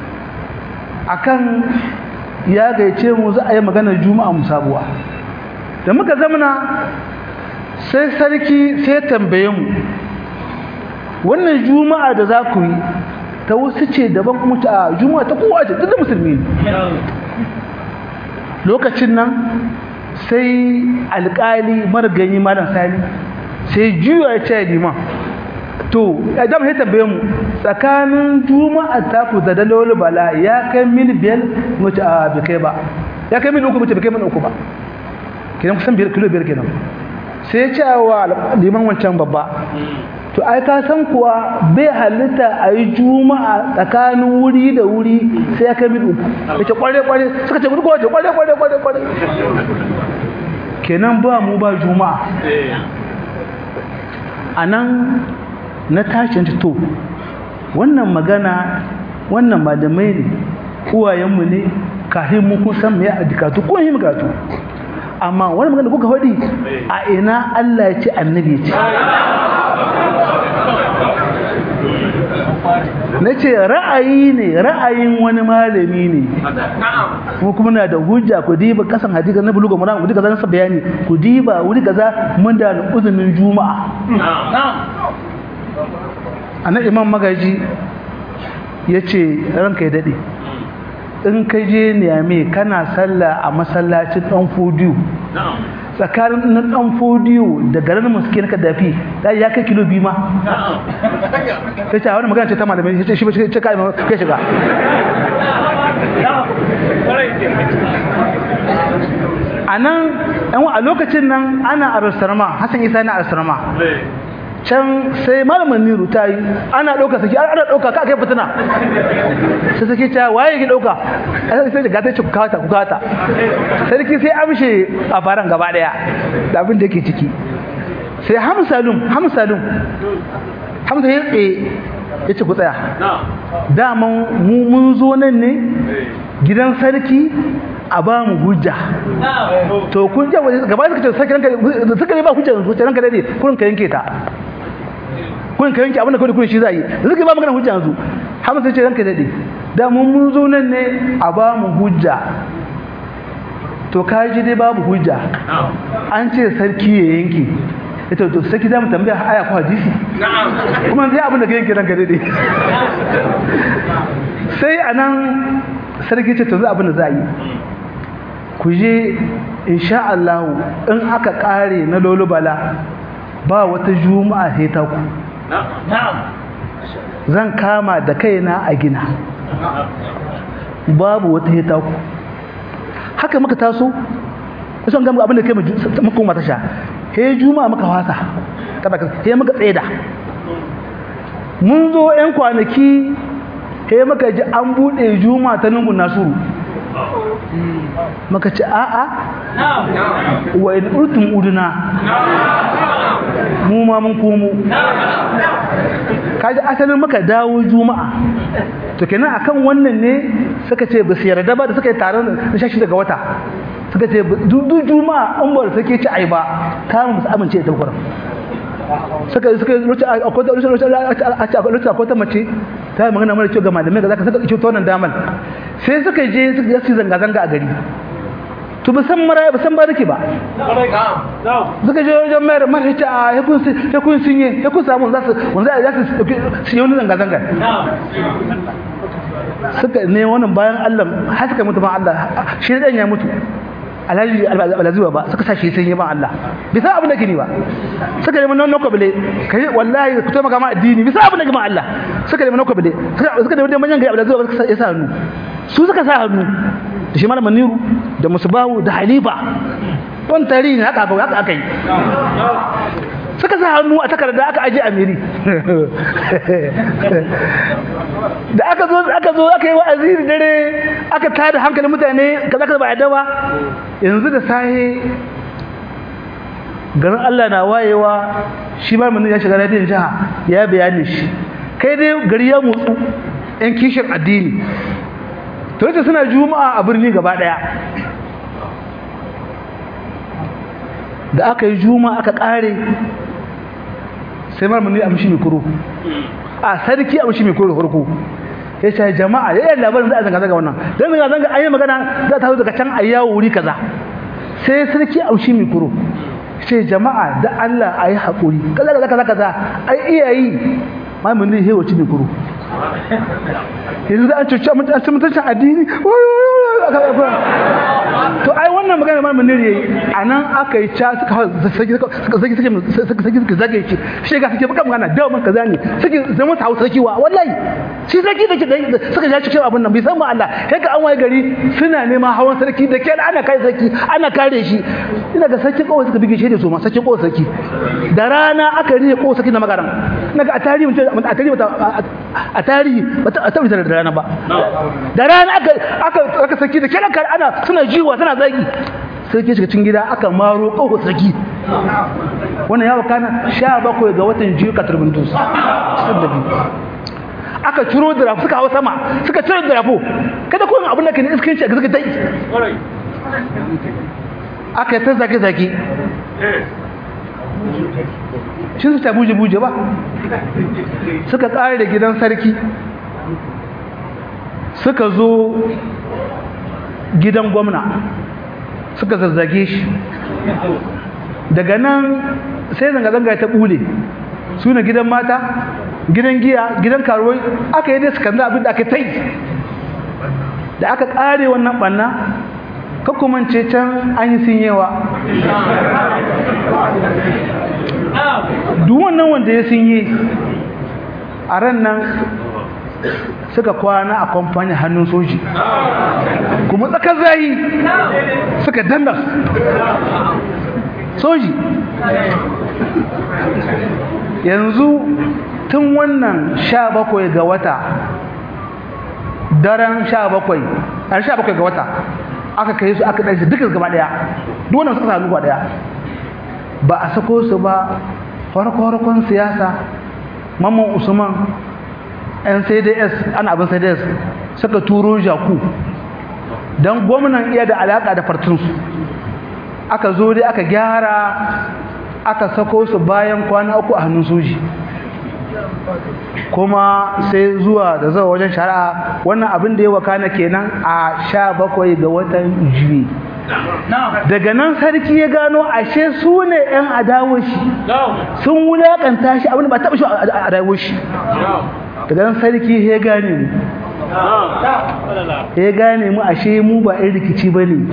akan ya gaice mu za a yi maganar juma'a mu sabuwa da muka zamana sai sarki sai tambaye mu wannan juma'a da za ku yi ta wasu ce daban kuma ta juma'a ta kowa ce duk da musulmi ne lokacin nan sai alƙali marganyi malam sani sai juya ya ce liman to ya dama ya tambaye mu tsakanin juma'a ta ku da dalolin bala ya kai mil biyar mace a bai kai ba ya kai mil 3 mace bai kai mil 3 ba kenan kusan kilo 5 kenan sai ya ce wa liman wancan babba to ai ka san kuwa bai halitta a yi juma'a tsakanin wuri da wuri sai ya kai mil 3 yace kware suka ce gudu kwace kware kenan ba mu ba juma'a anan na tashin to wannan magana wannan malamai ne uwayenmu ne kafin mu kun san me ya adikatu ko yi magatu amma wannan magana kuka faɗi a ina Allah ya ce annabi ya ce na ce ra'ayi ne ra'ayin wani malami ne mu kuma na da hujja ku diba kasan hadisi na buluga mura ku diga zan sa bayani ku diba wuri kaza mun da uzumin juma'a anan imam magaji yace ranka ya dade in ka je Niamey kana sallah a masallacin dan fodiyo tsakanin na dan fodiyo da garin muskin ka dafi da ya kai kilo 2 ma sai ta wannan magana ce ta malamai sai shi ba ce kai shiga anan a lokacin nan ana arsalma Hassan Isa na arsalma can sai malamin Niru ta yi ana ɗauka saki ana ɗauka ka kai fitina sai sake ta waye ki ɗauka sai da gata ce ku kawata sarki sai amshe a faran gaba ɗaya da abin da yake ciki sai hamsalum ya tsaye ya ce ku tsaya daman mun zo nan ne gidan sarki a ba mu hujja to kun ja gaba suka ce sarki ranka suka yi ba hujja su ce ranka dade kun ka yanke ta kun ka yanke abin da kun shi zai suka ba magana hujja yanzu hamsa sai ce ranka dade da mun zo nan ne a ba mu hujja to ka ji dai babu hujja an ce sarki ya yanke ita to sarki za mu tambaya aya ko hadisi kuma sai abin da ka yanke ranka dade sai anan sarki ce to za abin da za a yi ku je insha Allah in aka kare na lolubala ba wata juma'a sai ta ku zan kama da kaina a gina babu wata hita ku haka muka taso kusan gama abin da kai mu koma tasha he juma'a muka wasa he muka tsaida mun zo yan kwanaki he muka ji an bude juma'a ta lungun Nasuru maka ce a'a wa in urtum uduna mu ma mun komo kaji asalin maka dawo juma'a to kenan akan wannan ne suka ce ba su yarda ba da suka yi taron da shashi daga wata suka ce duk juma'a an bar sake ci ai ba ta mu amince da Qur'an suka ruce akwai ta mace ta yi magana mara kyau ga malamai ga zaka saka kyau ta wannan damar sai suka je su zanga-zanga a gari to ba san mara ba san ba dake ba suka je wajen mayar mara ta ya kun sinye ya kun samu za su yi wani zanga-zanga suka ne wannan bayan Allah har suka mutu ban Allah shi dan ya mutu alhaji alazuwa ba suka sashi sai ban Allah bisa abin da kini ba suka nemi nan nokobile kai wallahi ku to maka ma addini bisa abin da kima Allah suka nemi nokobile suka nemi manyan ga alazuwa ba suka sa hannu su suka sa hannu da shi malamin Niru da Musbahu da Halifa don tarihi ne haka aka yi suka sa hannu a takarda aka aje amiri da aka zo aka yi wa'azi da dare aka tada hankalin mutane kaza ba yadda ba yanzu da sahe garin Allah na wayewa shi ba mun ya shiga radiyon jiha ya bayani shi kai dai gari ya mutsu yan kishin addini to yace suna juma'a a birni gaba daya da aka yi juma'a aka kare sai marmun ne amshi mikro a sarki amshi mikro farko ya ce jama'a yayin labarin da zanga wannan dan zanga ayi magana za ta zo daga can ayyawo wuri kaza sai sarki amshi mikro sai jama'a da Allah ayi hakuri kaza ai iyayi marmun ne hewa ci mikro yanzu da an cuci mutuncin addini to ai wannan magana ma munir yayi anan aka yi ca suka zage shi ga suke baka magana da mun kaza ne suke zama su hausa kiwa wallahi shi sarki da suka ja cikin abin nan bai san ma Allah kai ga an waye gari suna neman hawan sarki da kai ana kai sarki ana kare shi ina ga sarki kawai suka bige shi da su ma sarki kawai sarki da rana aka rihe kawai sarki na magaran naga a tarihi a tarihi ba ta tabbata da rana ba da rana aka saki da kenan ana suna jiwa suna zagi sarki shiga cikin gida aka maro kawo sarki wannan yawo kana 17 ga watan jiyo katarbintus aka ciro da rafu suka hawa sama suka ciro da rafu kada ko abin da kane iskanci a gaza dai aka ta zaki shi su ta buje ba suka kare da gidan sarki suka zo gidan gwamna suka zazzage shi daga nan sai zanga-zanga ta bule suna gidan mata gidan giya gidan karuwai aka yi da suka zan abin da aka tai da aka kare wannan banna kakkumance can an yi sinyewa duk wannan wanda ya sinye a ran nan suka kwana a kamfani hannun soji kuma tsakar zayi suka danna soji yanzu tun wannan 17 ga wata daren 17 ga wata aka kai su aka dace duka gaba daya duk wannan suka sanu gaba daya ba a sako su ba farko siyasa Mamman Usman NCDS ana abin CDS suka turo jaku dan gwamnan iya da alaka da fartunsu aka zo dai aka gyara aka sako su bayan kwana 3 a hannun soji kuma sai zuwa da zuwa wajen shari'a wannan abin da ya wakana kenan a 17 ga watan Juye daga nan sarki ya gano ashe su ne yan adawar shi sun wulakanta shi abin da ba taɓa shi a adawar shi daga nan sarki ya gane mu ya gane mu ashe mu ba ɗan rikici ba ne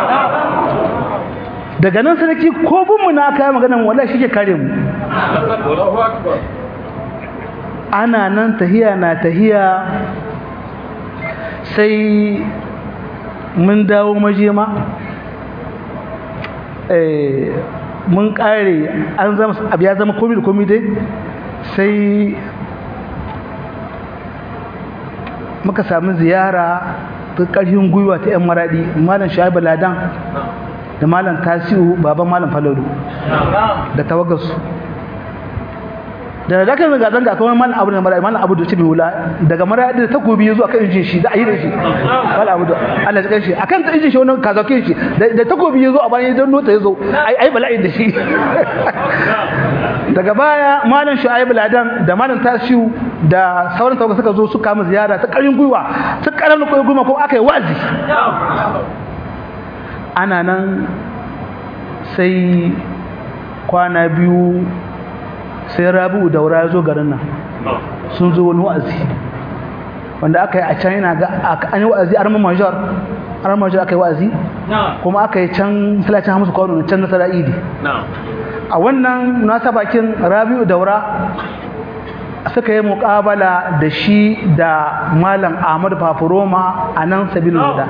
daga nan sarki ko bin mu na kaya maganan wallahi shi ke kare mu ana nan tahiya na tahiya sai mun dawo majema mun kare an zama abu ya zama komi da komi dai sai muka sami ziyara ta ƙarfin gwiwa ta 'yan maradi malam shaibu ladan da malam tasiu baban malam falalu da tawagarsu da daga ga zanga akwai malam abu da malam abu da cibi hula daga maradi da takobi yazo akan injin shi da ayi da shi malam abu da Allah ya kai shi akan injin shi wannan kazake shi da takobi yazo a bayan dan nota yazo ai bala'i da shi daga baya malam shu'aib ladan da malam tasiu da sauran tawaga suka zo suka mu ziyara ta karin gwiwa ta karan gwiwa ko aka yi wazi ana nan sai kwana biyu sai Rabi'u Daura ya zo garin nan sun zo wani wa'azi wanda aka yi a can yana ga an yi wa'azi a Arman Major aka yi wa'azi kuma aka yi can Salacin Hamisu Kwano can Nasara Idi a wannan nasa bakin Rabi'u Daura suka yi muƙabala da shi da Malam Ahmad Fafuroma a nan Sabilul Huda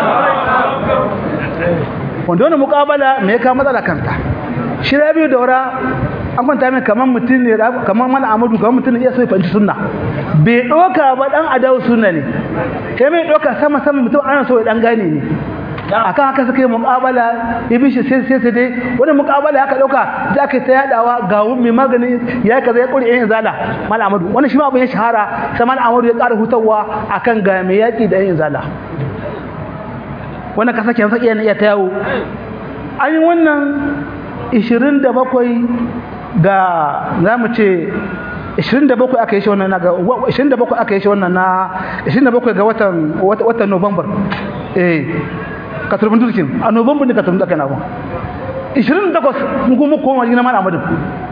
wanda wani muƙabala me ya kawo matsala kanta shi Rabi'u Daura an kwanta mai kamar mutum ne kamar Malam Ahmadu kamar mutum ne iya so ya fahimci sunna bai ɗauka ba ɗan adawu sunna ne kai mai ɗauka sama mutum ana so ya ɗan gane ne akan haka suka yi muƙabala ya bi shi sai dai wani muƙabala haka ɗauka za ka ta yaɗawa ga mai magani ya kaza ya ƙuri yan izala Malam Ahmadu wani shi ma abin ya shahara sai Malam Ahmadu ya ƙara hutawa akan ga mai yaƙi da yan izala wannan kasa ke saki yana iya ta yawo an yi wannan 27 ga za mu ce 27 aka yi shi wannan na 27 aka yi shi wannan na 27 ga watan November katurbin turkin a November ne katurbin aka yi na 28 mu koma jina Malam Ahmadu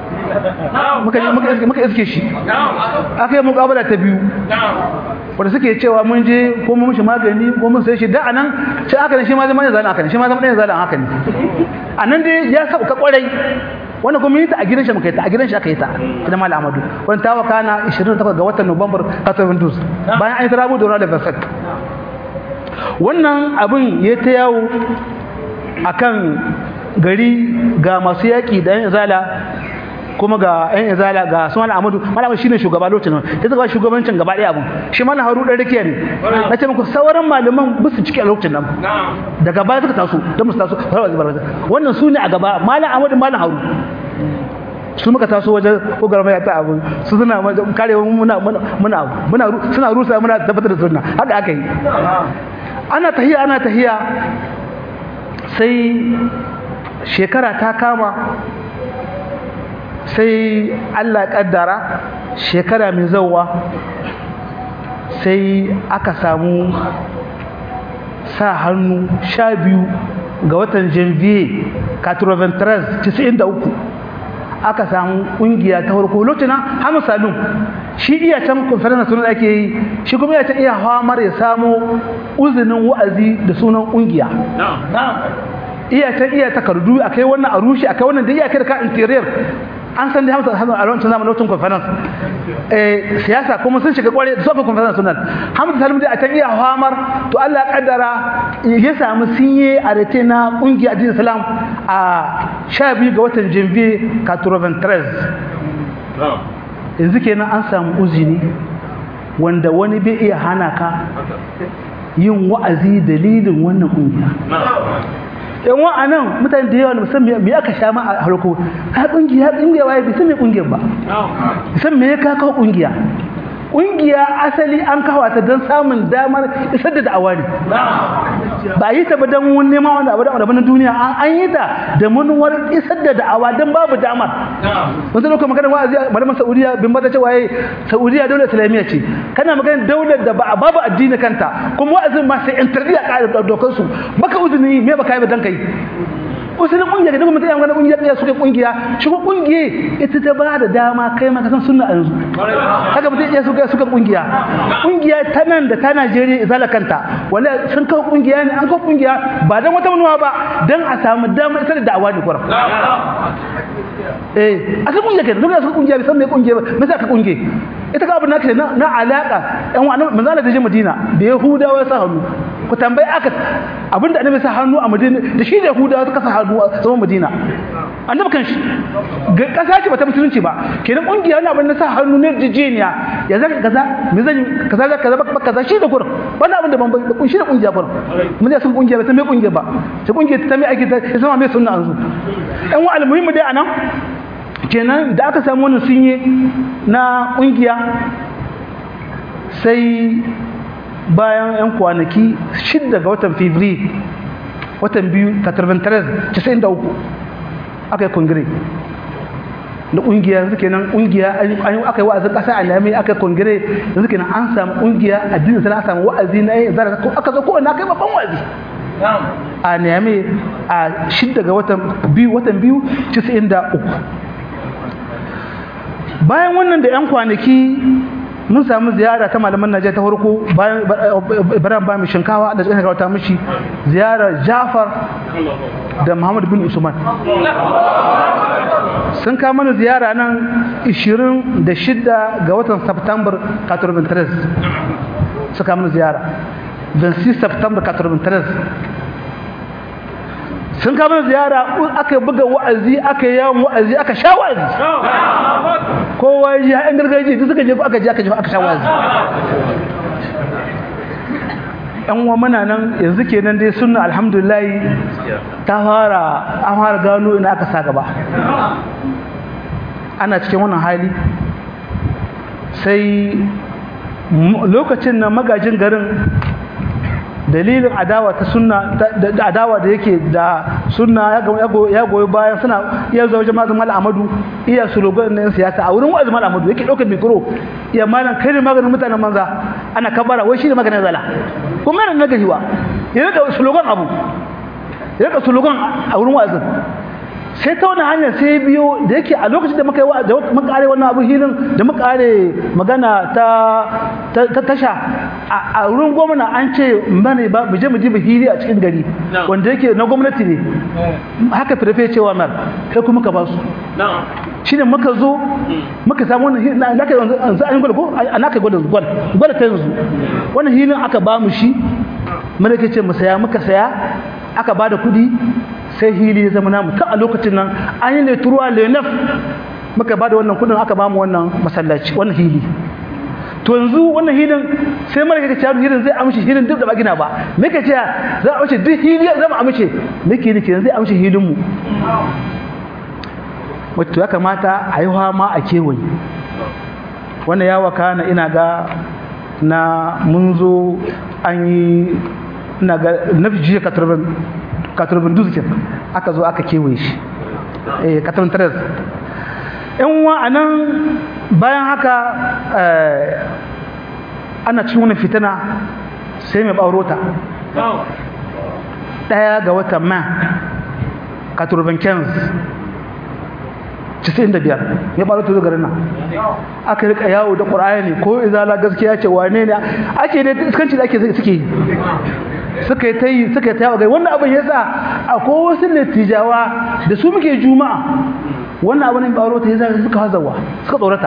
muka iske shi aka yi muƙabala ta biyu wanda suke cewa mun je ko mun mishi magani ko mun sai shi da anan sai aka ne shi ma zama ne zalan aka ne shi ma zama ne zalan haka ne anan dai ya sauka kwarai wannan kuma yi ta a gidan shi muka yi ta a gidan shi aka yi ta da Malam Ahmadu wannan ta wakana 28 ga watan November 2022 bayan an yi tarabu da da Versailles wannan abin ya ta yawo akan gari ga masu yaki da yan izala kuma ga yan izala ga su Malam Ahmadu shine shugaba lokacin ya zaba shugabancin gaba daya abun shi Malam Haru dan rikiya ne nace muku sauran malaman bisu ciki a lokacin nan daga baya suka taso dan musu taso wannan su ne a gaba Malam Ahmadu Malam Haru su muka taso wajen kogarmaya ta abu su suna kare muna suna rusa muna tabbatar da sunna haka aka yi ana tahiya sai shekara ta kama sai Allah kaddara shekara mai zauwa sai aka samu sa hannu 12 ga watan janvier 93 aka samu kungiya ta farko lokacin Hamad Salum shi iya can conference sunan ake yi shi kuma iya can iya hamar ya samu uzinin wa'azi da sunan kungiya iya can iya takardu akai wannan a rushe akai wannan da iya kai da ka interior an san da Hamad Salum a lokacin zamanin lokacin conference siyasa kuma sun shiga kware da sofin conference sunan Hamad Salum da a can iya hamar to Allah ya kaddara ya samu sinye a rete na kungiya addinin Islam a 12 ga watan Janvier 93 yanzu kenan an samu uzini wanda wani bai iya hana ka yin wa'azi dalilin wannan kungiya yan wa'anan mutane da yawa musamman me aka sha ma a harko a kungiya waye bai san me kungiyar ba san me ya kawo kungiya asali an kawo ta don samun damar isar da da'awa ne ba yi ta ba don nema wanda abu da na duniya an yi ta da manuwar isar da da'awa don babu damar wanda lokacin maganar wa'azi malaman Saudiya bin mata cewa Saudiya daular islamiyya ce kana maganar daular da babu addini kanta kuma wa'azin ma sai interdiya ƙara dokar su baka uzuni me baka yi ba dan kai usulin kungiya da mutum ya magana kungiya ya suka kungiya shi ko kungiya ita ta ba da dama kai ma ka san sunna yanzu haka mutum ya suka kungiya ta nan da ta Najeriya izala kanta wala sun kawo kungiya ne an kawo kungiya ba dan wata manuwa ba dan a samu dama ita da da'awa ne kuran a san kungiya kai duk da suka kungiya san me kungiya me sa ka kungiya ita ka abin naka na alaka ɗan wani manzala da je Madina da Yahudawa ya sa hannu ku tambayi aka abinda annabi sa hannu a Madina da shi da Yahudawa suka sa hannu a zaman Madina annabi kan shi ga kasa ce bata musulunci ba kenan kungiya wani abin da sa hannu ne jijiniya ya zaka kaza me zan kaza kaza ba kaza shi da gurin wannan abin da ban da kun shi da kungiya gurin mun ya san kungiya ba ta me kungiya ba ta kungiya ta me ake ta sama me sunna anzu ɗan wa almuhimmi dai anan kenan da aka samu wannan sunye na kungiya sai bayan 'yan kwanaki 6 ga watan Fevri watan 2 aka yi kongire na kungiya yanzu kenan kungiya aka yi wa'azin kasa a Niamey aka yi kongire yanzu kenan an samu kungiya addinin sana samu wa'azi na yi zara aka zo kowane aka yi babban wa'azi a Niamey a 6 ga watan 2 bayan wannan da 'yan kwanaki mun samu ziyara ta malaman Najeriya ta farko bayan Ibrahim Bami Shinkawa da suka karanta mishi ziyara Jafar da Muhammad bin Usman sun kawo mana ziyara nan 26 ga watan September 1993 suka mana ziyara 26 September 1993 sun kama ziyara aka buga wa'azi aka yawon wa'azi aka sha wa'azi kowa ya yan gargajiya duk suka je aka sha wa'azi yan uwa muna nan yanzu kenan dai sunna alhamdulillah an fara gano ina aka sa gaba ana cikin wannan hali sai lokacin na magajin garin dalilin adawa ta sunna da adawa da yake da sunna ya goyi bayan suna iya zuwa wajen Malam Amadu iya slogan na siyasa a wurin wa'azin Malam Amadu yake daukar mikro iya malam kai ne maganin mutanen manza ana kabara wai shi ne maganin zala kuma yana nagari wa ya rika slogan abu ya rika slogan a wurin wa'azin sai ta wani hanyar sai biyo da yake a lokacin da muka kare wannan abu hilin da muka kare magana ta tasha a wurin gwamna an ce mana ba mu je mu diba hili a cikin gari wanda yake na gwamnati ne haka firfe cewa mar kai kuma ka ba su shine muka zo muka samu wannan hilin na kai yanzu an gwada ko ana kai gwada ta yanzu wannan hilin aka ba mu shi mun ke ce mu saya muka saya aka ba da kudi sai hili ya zama namu ta a lokacin nan an yi ne turuwa lenaf muka ba da wannan kudin aka ba mu wannan masallaci wannan hili to yanzu wannan hilin sai mara kake cewa hilin zai amshi hilin duk da ba gina ba me kake cewa za a amshi duk hili za mu amshi me ke nake zai amshi hilin mu wato ya kamata a yi ma a kewaye wannan ya wakana ina ga na mun zo an yi ina ga nafi katurbin duzikin aka zo aka kewaye shi katurbin teres yan wa a nan bayan haka ana cikin wani fitina sai mai ɓaurota 1 ga watan ma katurbin kens 95 ya ɓaurota zo garin nan aka rika yawo da ƙura'ani ko izala gaskiya ce wane ne ake ne iskanci da ake suke yi suka yi ta yawa gai wannan abin ya sa akwai wasu littijawa da su muke juma'a wannan abin ya ɓaro ta ya sa suka hazawa suka tsorata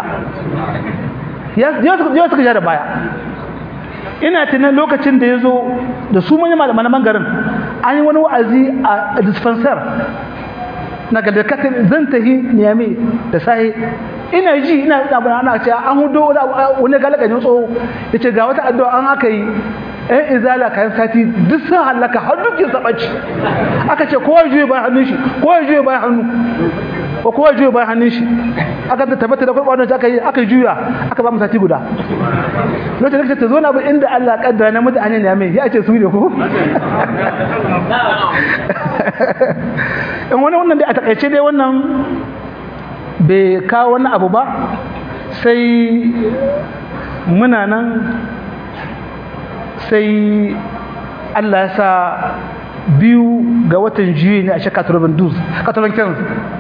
yawa suka ja da baya ina tunan lokacin da ya zo da su manyan malaman garin an yi wani wa'azi a dispensar na ga dakatar zan tahi niyami da sahi ina ji ina ana ce an hudo wani galaganin tsoho ya ce ga wata addu'a an aka yi ɗan izala kayan sati duk sun hallaka har dukkin saɓaci aka ce kowa juye bayan hannun shi kowa juye bayan hannu ko kowa juye bayan hannun shi aka tabbata da kurɓa wadda aka juya aka ba mu sati guda lokacin da ta zo na bin inda Allah kaddara na mutane ne mai ya ce su ne ko in wannan dai a takaice dai wannan bai kawo wani abu ba sai muna nan sai Allah ya sa 2 ga watan juyi ne a shekara 2012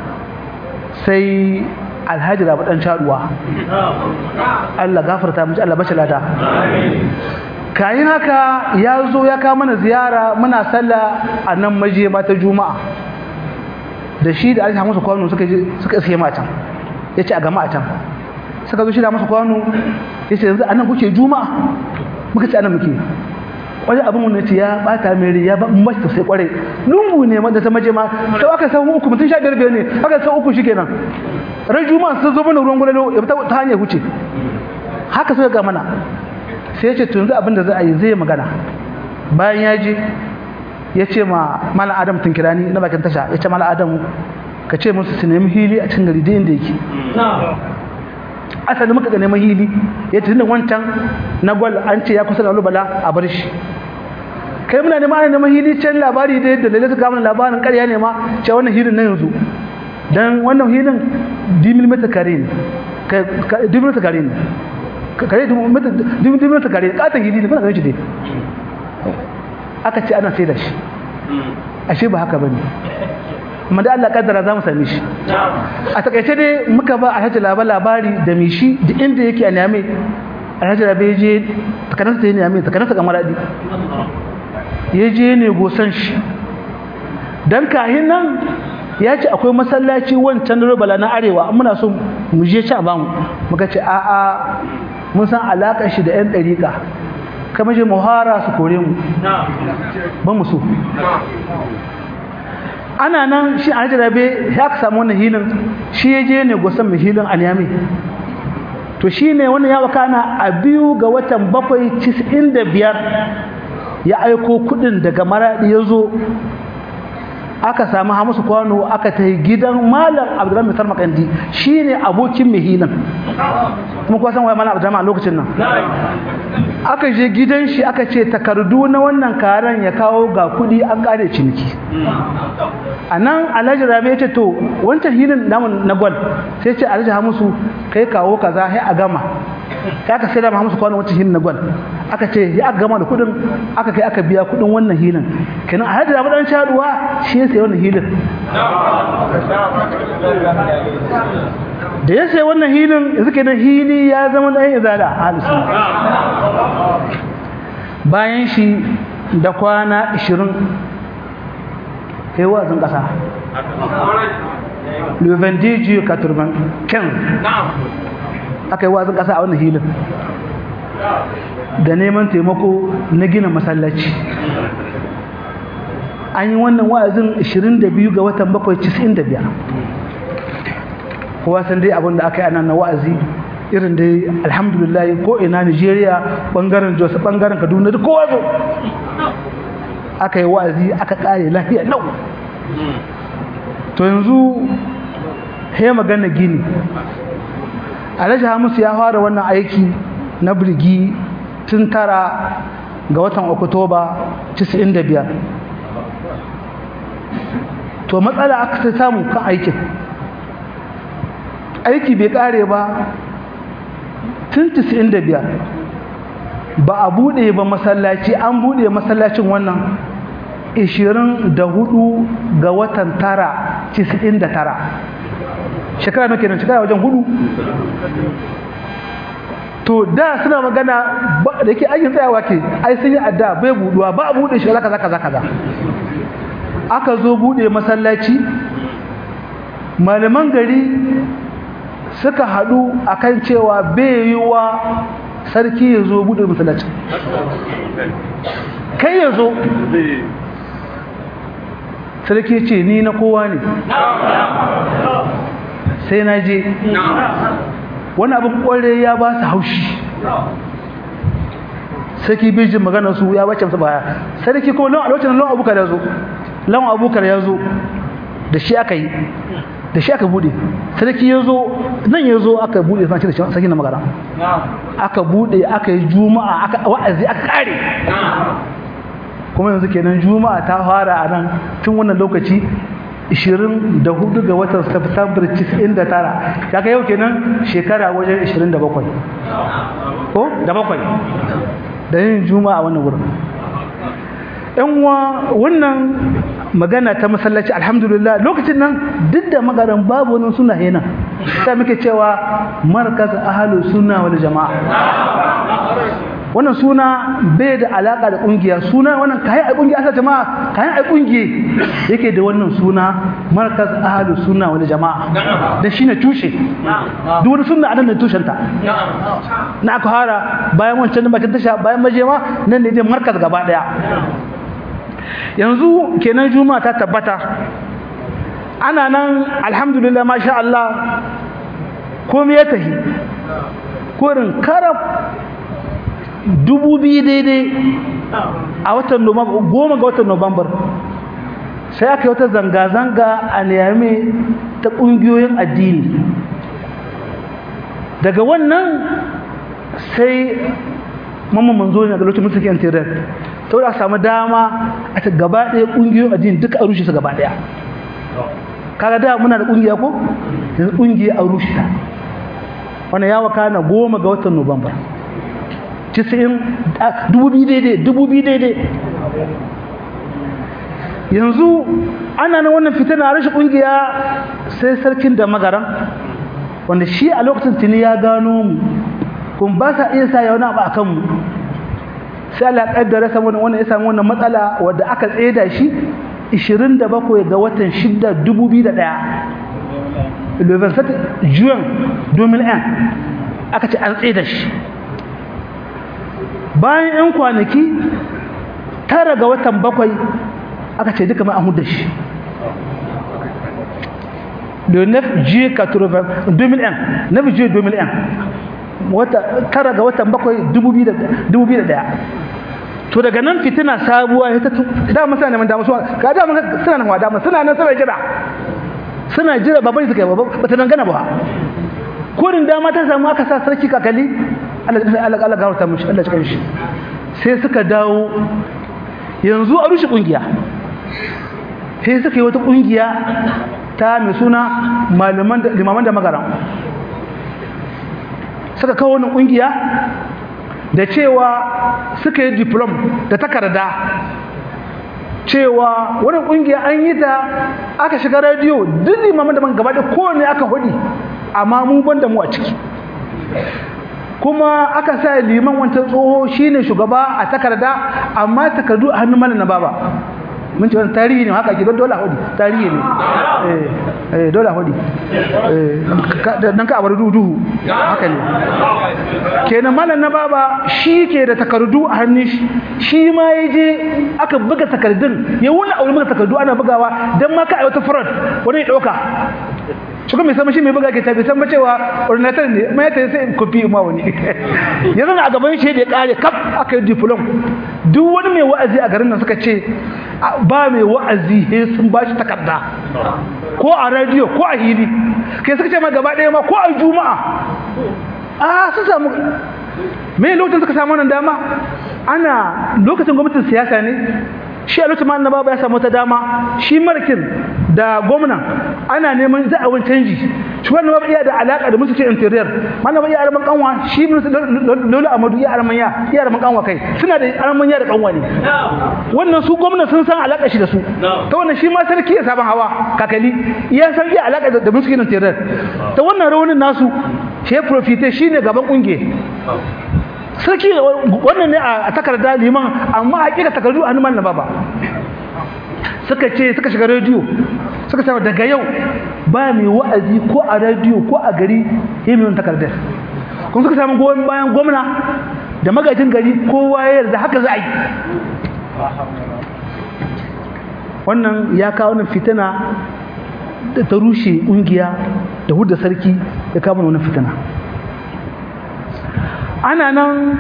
sai alhaji rabu dan shaduwa Allah gafarta miji Allah bashi lada kayin haka ya zo ya kawo mana ziyara muna sallah a nan maje ta juma'a da shi da alhaji musu kwano suka iske matan yace a gama a can suka zo shi da musu kwano yace yanzu anan kuke juma'a muka ce anan muke wani abin wani ce ya bata mai ya ba mashi sai kware lungu ne wanda ta maje ma sai aka san uku mutun 15 ne aka san uku shikenan ran juma'a sun zo mana ruwan gulalo ya ta hanyar huce haka sai ga mana sai ya ce to yanzu abin da za a yi zai magana bayan ya je ya ce ma malam adam tunkirani na bakin tasha ya ce malam adam ka ce musu su nemi hili a cikin gari da inda yake asali muka ga neman hili ya ce wancan na gwal an ce ya kusa da alubala a bar shi kai muna neman hili can labari da yadda lalle suka mana labarin ƙarya ne ma ce wannan hilin na yanzu dan wannan hilin dimilmita kare ne dimilmita kare ne kare dimilmita kare katon hili ne muna ganin shi dai aka ce ana sai da shi ashe ba haka bane amma da Allah kaddara za mu same shi a takaice dai muka ba Alhaji labari da mishi da inda yake a Niamey Alhaji Rabe je takanasa ta Niamey takanasa ga Maradi ya je ne gosan shi dan kahin nan ya ce akwai masallaci wancan Rubala na arewa muna so mu je ci a bamu muka ce a'a mun san alakar shi da yan dariƙa kamar je muhara su kore mu ba mu so ana nan shi a Rabe ya ka samu wannan hilin shi ya je ne gosan mai hilin a Niamey to shi ne wannan ya wakana a 2 ga watan 795 ya aiko kudin daga Maradi ya zo aka samu Hamisu Kwano aka tayi gidan Malam Abdurrahman Sarmakandi shine abokin mai hilin kuma kuwa san wai Malam Abdurrahman a lokacin nan aka je gidan shi aka ce takardu na wannan karan ya kawo ga kudi an kare ciniki anan Alhaji Rabe ya ce to wancan hilin namun na gwal sai ce Alhaji Hamisu kai kawo kaza sai a gama sai aka sai da Hamisu Kwano wancan hilin na gwal aka ce ya aka gama da kudin aka kai aka biya kudin wannan hilin kenan Alhaji Rabe dan shaduwa shi sai wannan hilin da ya sai wannan hilin yanzu kenan hili ya zama dan izala halisu bayan shi da kwana 20 sai wazin kasa le 22 95 aka yi wazin kasa a wannan hilin da neman taimako na gina masallaci an yi wannan wa'azin 22 ga watan 795 kowa san dai abin da aka yi anan na wa'azi irin dai alhamdulillah ko ina Nigeria bangaren Jos bangaren Kaduna duk kowa zo aka yi wa'azi aka kare lafiya nau to yanzu he magana gini Alhaji Hamisu ya fara wannan aiki na birgi tun 9 ga watan Oktoba 95 to matsala aka samu kan aikin aiki bai kare ba tun 95 ba a bude ba masallaci an bude masallacin wannan 24 ga watan 9 99 shekara nake nan shekara wajen 4 to da suna magana da yake aikin tsayawa ke ai sun yi adda bai buduwa ba a bude shi kaza kaza aka zo bude masallaci malaman gari suka hadu akan cewa bai yiwa sarki ya zo bude masallaci kai ya zo sarki ce ni na kowa ne sai na je wani abin kware ya ba su haushi sarki bijin magana su ya bace musu baya sarki kuma a lokacin lawan abukar ya zo lawan abukar ya zo da shi aka yi da shi aka bude sarki ya zo nan ya zo aka bude san shi da sarki na magana aka bude aka yi juma'a aka wa'azi aka kare kuma yanzu kenan juma'a ta fara a nan tun wannan lokaci 24 ga watan September 99 kaga yau kenan shekara wajen 27 ko da bakwai da yin juma'a wannan wurin yan uwa wannan magana ta masallaci alhamdulillah lokacin nan duk da magaran babu wani suna yana sai muke cewa markaz ahlus sunna wal jamaa wannan suna bai da alaka da kungiya suna wannan kai a kungiya asa jama'a kai a kungiye yake da wannan suna markaz ahlus sunna wal jamaa da shine tushe duk wani sunna anan ne tushen ta na aka fara bayan wancan bakin tasha bayan majema nan ne dai markaz gaba daya yanzu kenan juma'a ta tabbata ana nan alhamdulillah masha Allah komai ya tahi korin karab 2000 daidai a watan Nuwamba 10 ga watan Nuwamba sai aka yi wata zanga-zanga a Niamey ta ƙungiyoyin addini daga wannan sai mamman manzo ne ga lokacin musulki antirar ta wadda samu dama a ta gaba ɗaya ƙungiyoyin addini duka a rushe su gaba ɗaya kaga da muna da ƙungiya ko yanzu ƙungiya a rushe ta wannan ya wakana 10 ga watan Nuwamba 2000 daidai yanzu ana nan wannan fitina rashin kungiya sai sarkin da magaran wanda shi a lokacin tuni ya gano mu kun ba sa iya sa yauna ba akan mu sai Allah ya kaddara saboda wannan ya samu wannan matsala wanda aka tseda shi 27 ga watan 6 2001 le 27 juin 2001 aka ce an tseda shi bayan 'yan kwanaki 9 ga watan 7 aka ce duka mai an huda shi le 9 juillet 2001 9 juillet 2001 wata 9 ga watan 7 2001 to daga nan fitina sabuwa ita da masa ne mun da musu ka da mun suna nan wada suna nan suna jira baban su kai ba ta dangana ba kurin dama ta samu aka sa sarki kakali Allah gawarta mishi Allah cikin shi sai suka dawo yanzu a rushe kungiya sai suka yi wata kungiya ta mai suna limaman da magaran suka kawo wannan kungiya da cewa suka yi diplom da takarda cewa wannan kungiya an yi ta aka shiga radio duk limaman da gaba da kowane aka hudi amma mu banda mu a ciki kuma aka sa liman wancan tsoho shine shugaba a takarda amma takardu a hannun mallan baba mun ce wannan tarihi ne haka ke don dole hudi tarihi ne dole hudi dan ka abar duhu haka ne kenan mallan baba shi ke da takardu a hannun shi ma yaje aka buga takardun ya wuni aure buga takardu ana bugawa dan ma ka ayi wata fraud wani ya dauka shi kuma sai shi mai buga ke tabi san cewa ordinator ne mai ta sai copy ma wani yanzu a gaban shi da ya kare kaf aka yi diplom duk wani mai wa'azi a garin nan suka ce ba mai wa'azi he sun bashi takarda ko a radio ko a hili kai suka ce ma gaba daya ma ko a juma'a sun samu me lokacin suka samu wannan dama ana lokacin gwamnatin siyasa ne shi a lokacin annaba ba ya samu ta dama shi markin da gwamnan ana neman za a wani canji shi wannan ba iya da alaka da musulci interior mana ba iya araman kanwa shi lola amadu iya araman kanwa kai suna da araman ya da kanwa ne wannan su gwamnan sun san alaka shi da su ta wannan shi ma sarki ya saban hawa kakali ya san iya alaka da musulci interior ta wannan raunin nasu shi profite shine gaban kungiya sarki wannan ne a takarda liman amma hakika takardu a hannun mallam baba suka shiga radio suka ce daga yau ba mai wa'azi ko a radio ko a gari yayin wannan takardar kuma suka samu goyon bayan gwamna da magajin gari kowa ya yarda haka za a yi wannan ya kawo wannan fitina da ta rushe kungiya da hudda sarki ya kawo wannan fitina ana nan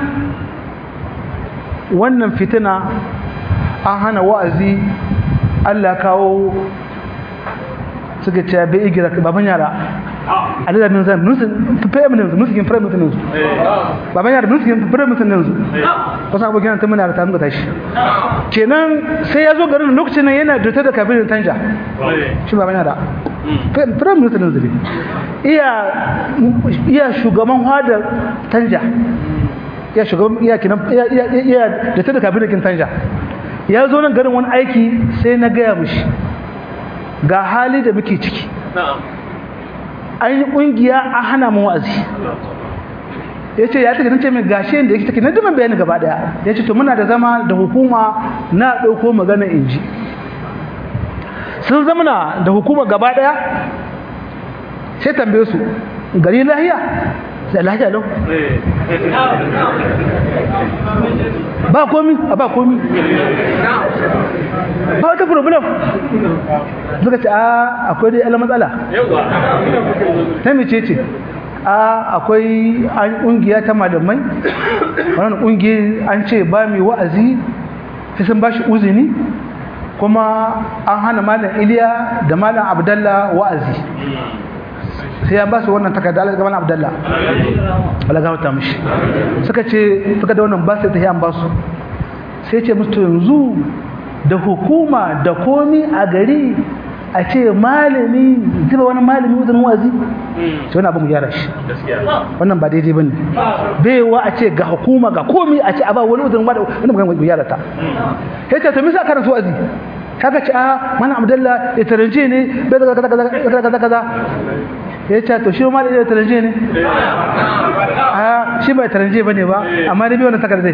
wannan fitina an hana wa'azi Allah kawo suka ce bai igira baban yara alida min zan nusin fere min nusin fere min nusin baban yara nusin fere min nusin ko sa abokin ta muna ta muka tashi kenan sai ya zo garin lokacin nan yana dota da kabirin tanja shi baban yara fere min nusin iya shugaban hada tanja iya shugaban iya kinan iya da ta da kabirin tanja ya zo nan garin wani aiki sai na gaya mishi ga hali da muke ciki an yi ƙungiya an hana mu wa'azi ya ce ya take nace mai gashe da yake take na duman bayani gaba daya ya ce to muna da zama da hukuma na ɗauko magana inji sun zamana da hukuma gaba daya sai tambaye su gari lahiya sai lahiya lau ba komi ba wata problem suka ce akwai dai ala matsala ta mece ce akwai an kungiya ta malamai wannan kungiya an ce ba mai wa'azi sai sun bashi uzini kuma an hana malam Iliya da malam Abdullah wa'azi sai an ba su wannan takarda ga malam Abdullah Allah ga wata mishi suka ce suka da wannan ba sai ta an ba su sai ce musu yanzu da hukuma da komi a gari a ce malami zuba wani malami wajen wazi sai wani abu mu gyara shi wannan ba daidai bane baiwa a ce ga hukuma ga komi a ce a ba wani wajen wani mu gyara ta sai ce to misa karan su wazi kaga ce malam Abdullah ya taranje ne bai kaza kaza ya ce to shi ma da taranje ne shi bai taranje bane ba amma dai bai wannan takardai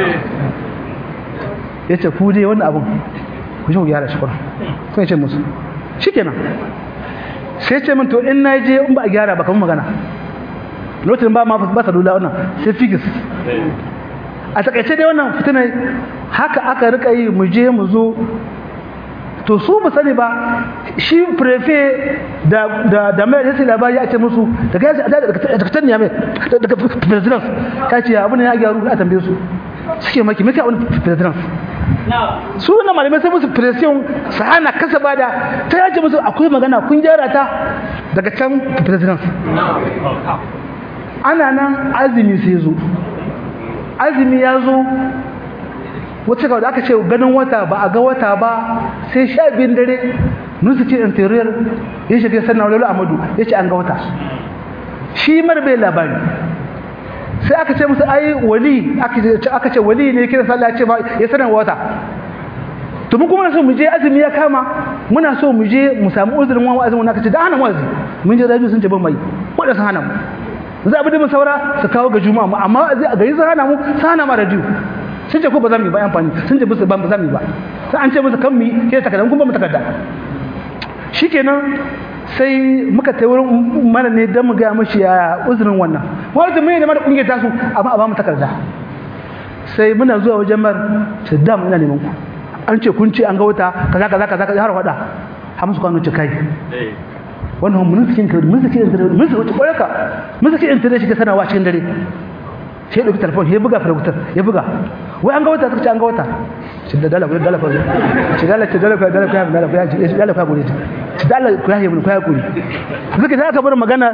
ya ce ku dai wannan abun ku shi ku gyara shi kuma sai ce musu shikenan sai ce min to in na je in ba a gyara ba kamar magana lokacin ba ma ba sa dula wannan sai figis a takaice dai wannan fitina haka aka rika yi mu je mu zo to su ba sani ba shi prefe da mai da sai labari ya ce musu daga yaji daga can ne mai daga president ka ce abu ne ya gyaru a tambaye su suke maki mai abun president su wannan malamai sai musu pression su hana kasa bada ta yace musu akwai magana kun gyara ta daga can president ana nan azumi sai zo azumi ya zo wacce kawai da aka ce ganin wata ba a ga wata ba sai 12 dare nusu ce interior ya shiga sannan walalu amadu ya ce an ga wata shi marbe labari sai aka ce musu ai wali aka ce wali ne kiran sallah ya ce ya sanar wata to mun kuma so mu je azumi ya kama muna so mu je mu samu uzurin wani azumi aka ce da hana wazi mun je rabi sun ce ban mai ko da sun hana mu za a bi mu saura su kawo ga juma'a mu amma a gari sun hana mu sun hana ma radio sun ce ko ba za mu yi ba amfani sun ce musu ba za mu yi ba sai an ce musu kan mu ke takarda kuma mu takarda shikenan sai muka tai wurin mana ne dan mu ga mishi ya uzurin wannan wanda mun ne da kungiyar tasu amma a ba mu takarda sai muna zuwa wajen mar Saddam ina neman ku an ce kun ce an ga wata kaza har wada har musu kwano ce kai wannan mun cikin mun wuce koreka mun cikin intare shi ke sanawa cikin dare sai dauki telefon ya buga farautar ya buga wai an ga wata suka ce an ga wata shi da dala fa shi dala fa gure shi dala ku yaye mun ku yaye gure zuka sai aka bar magana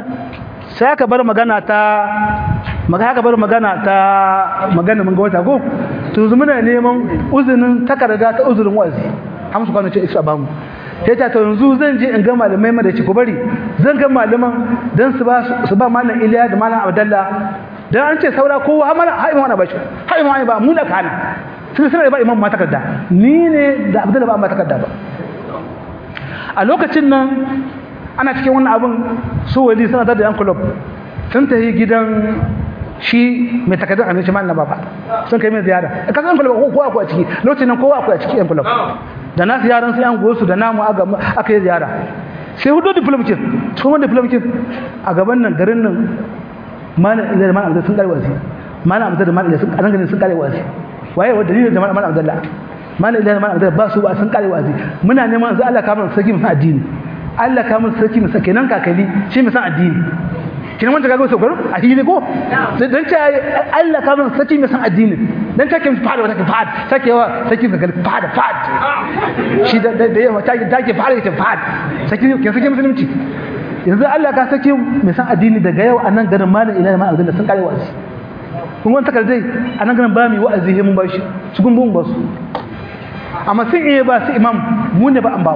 magana mun ga wata ko to muna neman uzunin takarda ta uzurin wazi hamsu kwano ce isa bamu sai ta to yanzu zan je in ga malamai ma da ci ku bari zan ga malaman dan su ba malam Iliya da malam Abdullah dan an ce saura kowa har mana har imam bashi har imam ba mu da kana sai sai ba imam ma takarda ni ne da Abdullah ba ma takarda ba a lokacin nan ana cikin wannan abun su wali suna da yan club sun tafi gidan shi mai takardar amince ma annaba ba sun kai mai ziyara ka san club kowa ko a ciki lokacin nan kowa ko a ciki yan club da nasu yaran sai an gosu da namu aka yi ziyara sai hudu diplomatic tsohon diplomatic a gaban nan garin nan malam Iliya da malam Abdullah sun kare wasi malam Abdullah da malam Iliya sun ganin sun kare wasi waye wa dalilin da malam Abdullah malam Iliya da malam Abdullah ba su ba sun kare wasi muna neman sai Allah ka mana saki mu san addini Allah ka mana saki mu sake nan kakali shi mu san addini kin wanda kaga so garo a hili ko dan ta Allah ka mana saki mu san addini dan take fada wata fada take yawa saki ga fada shi da yawa take fada take fada saki kin saki musulunci yanzu Allah ka saki mai san addini daga yau a nan garin malam Iliya da malam Abdullah sun kare wa'azi kun wani takardai a nan garin ba mu wa'azi he mun ba shi su gun bun ba su amma sun iya ba su imam mu ne ba an ba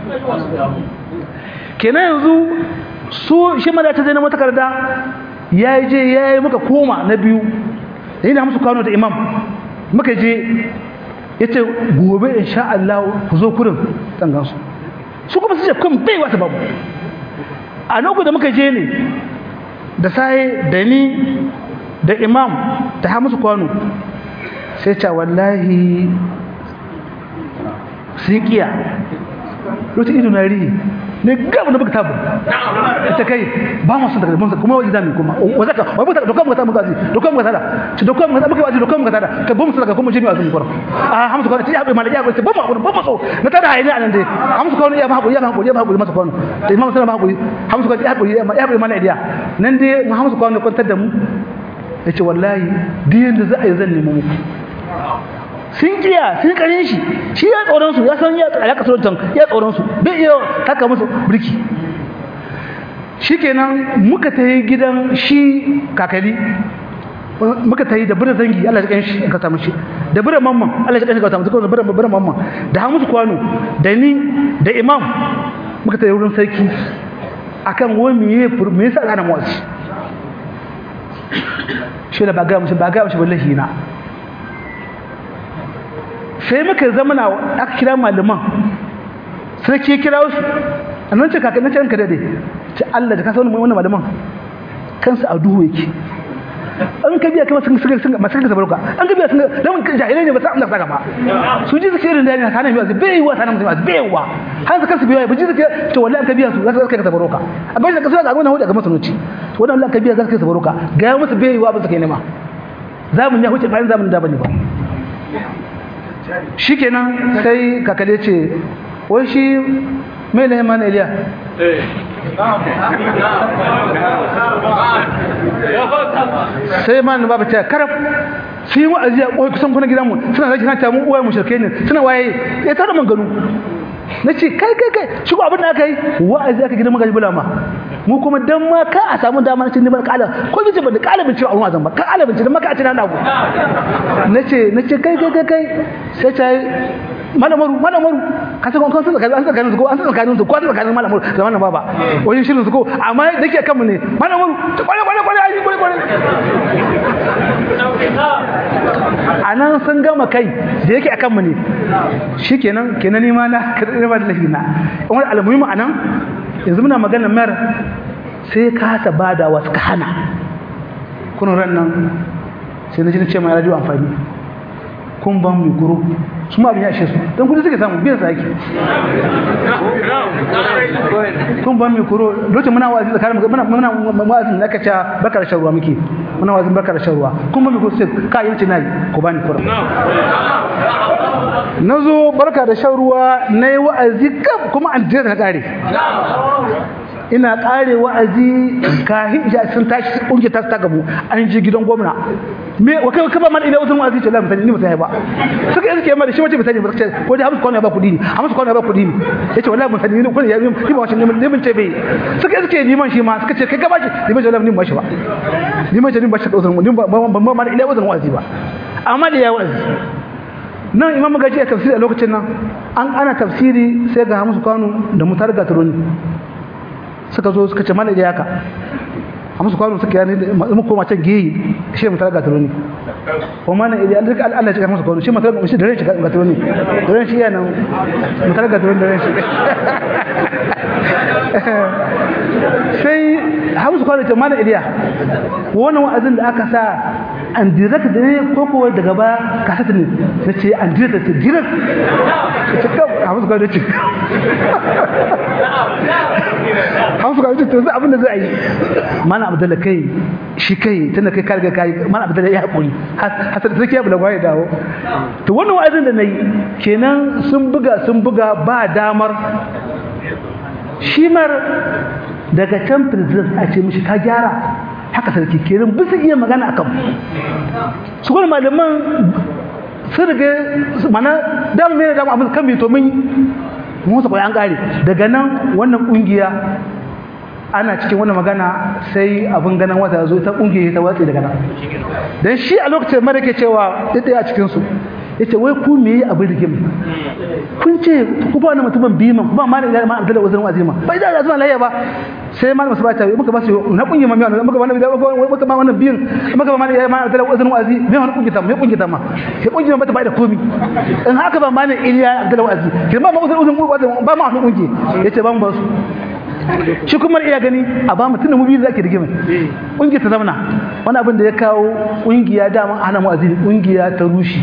kenan yanzu su shi ma da ta zaina takarda yayi je yayi muka koma na biyu da ina musu kano da imam muka je yace gobe insha Allah ku zo kurin zan gansu su kuma su ce kun bai wata babu a nan da muka je ne da sai da ni da imam ta ha musu kwano sai ce wallahi sun kiya lokacin ido na rihi ne gaba da buka tabu ta kai ba mu sun daga mun kuma waje zamu kuma wazaka wai buta dokan mu ta muka ji dokan mu ta da ci dokan mu ta muka waje dokan mu ta da ka bamu sun daga kuma jini azumi kwar a hamsu kwano ya bai malaka ya ba mu so na tada hayani anan dai hamsu kwano ya ba hakuri masa kwano da imam sallallahu alaihi wasallam hamsu kwano ya bai malaka nan dai mu hamsu kwano kwantar da mu yace wallahi diyan da za a yi zan nemo muku sun kiya sun kare shi ya tsoron su ya san ya alaka surutan ya tsoron su bai iya taka musu birki shikenan muka tayi gidan shi kakali muka tayi da bura zangi Allah ya kanshi ka samu shi da bura mamman Allah ya kanshi ka samu da bura mamman da ha musu kwano da ni da imam muka tayi wurin sarki akan wani me yasa ana motsi shi da baga mushi wallahi na sai muka zama na aka kira malaman sai ke kira su annan ce kakannin ce ranka dade ce Allah da ka san wannan malaman kansu a duhu yake an ka biya kuma sun masu ka sabaruka an ka biya sun dan jahilai ne ba sa Allah saka ba su ji suke irin dani kana biya bai wa sanan mutum bai wa har kansu biya ba ji suke to wallahi an ka biya su za ka sabaruka a bai da kasu ga wannan hudu ga masanuci to wannan Allah ka biya za ka sabaruka ga musu bai wa ba su kai nema zamun ya huce bayan zamun da bane ba shikenan sai kakale ce wai shi mai ne mana Iliya sai man baba ce karaf sai wa'azi a koyi kusan kuna gidanmu suna zaki na mu uwaye mu shirke ne suna waye ya tada manganu nace kai shi ko abin da aka yi wa'azi aka gidan magaji bulama mu kuma dan ma ka a samu dama na cin ban kala ko yace ban kala bin cewa al'umma zan ba kala bin cewa maka a cin nago nace kai sai ta malamaru ka san kan saka an saka ko an saka su ko an saka malamaru da wannan baba wajen shirin su ko amma dake kanmu ne malamaru kwale ai kwale anan sun gama kai da yake akan mu ne shikenan kenan ni ma na karɓa da lahina wani almuhimu anan yanzu muna magana mayar sai ka ta bada wasu ka hana kun ran nan sai na ji ce mai radio amfani kun ban mu guru su ma biya shi su dan kudi suke samu biyan sa yake kun ban mu guru lokacin muna wazi tsakanin muna wazin da aka ce barkar sharruwa muke muna wazin barkar sharruwa kun ban mu guru sai ka yi nayi ko bani kura nazo barka da sharruwa nayi wa'azi kaf kuma an jira na kare ina kare wa'azi ka hijja sun tashi kunje ta gabu an ji gidan gwamna me wa kai ka ba man ina wasu wa'azi ce la mutane ni mutane ba suka yi ma da shi wace mutane ba ce ko da hamsu kwana ba kudi ne hamsu kwana ba kudi ne yace wallahi mun sani ni ko ya yi ba wacin ne mun ce bai suka yi liman shi ma suka ce kai ka bashi liman ce ni ba shi ba liman ce ni ba shi da uzun ni ba ma ina wasu wa'azi ba amma da ya wa'azi nan imam gaji a tafsiri a lokacin nan an ana tafsiri sai ga hamsu kwano da mutar gatroni suka zo suka ce mana da yaka amma su kwano suka yani mu koma can geyi shi mutar gatroni ko mana idan Allah ya masa kwano shi mutar shi da ran shi gatroni da ran shi yana mutar gatroni da ran shi sai hamsu kwano ce mana idiya wannan wa'azin da aka sa an direct da ne ko ko daga ba kasata ne nace an direct ce direct ce ka hamsu kwano ce hamsu kwano ce to sai abin da zai yi mana abdalla kai shi kai tunda kai karga kai mana abdalla ya hakuri hasan sai ya bula ya dawo to wannan wa'azin da nayi kenan sun buga ba damar shimar daga can president a ce mishi ka gyara haka sarki kenan bisa iya magana akan su kuma malaman sun riga mana dama mai dama abin kan mito min mun sa an kare daga nan wannan kungiya ana cikin wannan magana sai abin ganin wata zo ta kungiya ta watsi daga nan dan shi a lokacin mara ke cewa dai a cikin su yace wai ku me abin rigim kun ce ku ba wani mutumin biman ku ba ma da ma Abdullahi Uzun Azima bai da zuwa layya ba sai malamin su ba ta muka ba su na kungiya mamiya muka ba wannan biyin muka ba mana ma da wazin wazi me wani kungiya ma sai kungiya ba ta ba da komi in haka ba mana iliya da wazi kirma ma wazin ba ma wani kungiya yace ban ba su shi kuma iya gani a ba mutum da mu biyu zaki rigima kungiya ta zauna wani abin da ya kawo kungiya dama ana mu azini kungiya ta rushe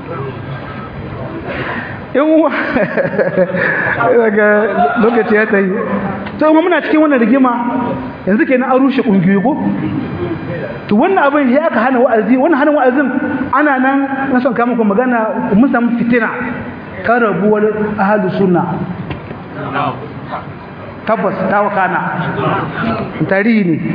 in daga lokaci ya tayi to kuma muna cikin wannan rigima yanzu kenan an rushe kungiyoyi ko to wannan abin ya aka hana wa'azi wannan hana wa'azin ana nan na son ka muku magana mun samu fitina kan rabuwar ahlus sunna tabbas ta wakana tarihi ne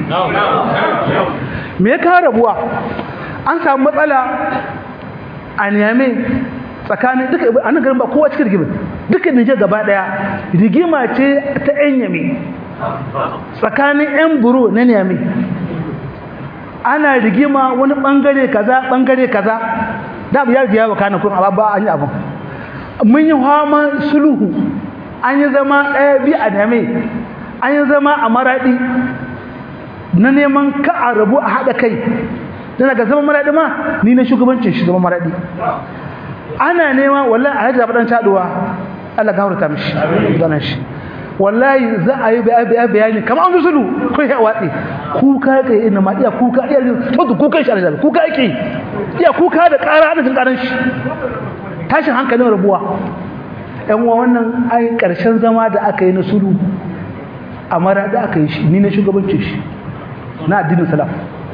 me ya kawo rabuwa an samu matsala a Niamey tsakanin duka a nan garin ba kowa cikin rigima duka Nijar gaba daya rigima ce ta yan Yame tsakanin yan buro na Niamey ana rigima wani bangare kaza da ya riga wakana kun ba an yi abun mun yi hama sulhu an yi zama ɗaya biyu a Niamey an yi zama a Maradi na neman ka a rabu a haɗa kai dan ga zama Maradi ma ni na shugabancin shi zama Maradi ana nema wallahi a hajji dan taduwa Allah gafarta mishi ganan shi wallahi za a yi bayani kamar an zulu ko ya watsi kuka kai ina ma iya kuka iya to kukan shi Allah kuka yake iya kuka da ƙara ana jin ƙaran shi tashin hankalin rabuwa yan uwa wannan ai ƙarshen zama da aka yi na sulu a mara da aka yi shi ni na shugabancin shi na addinin salaf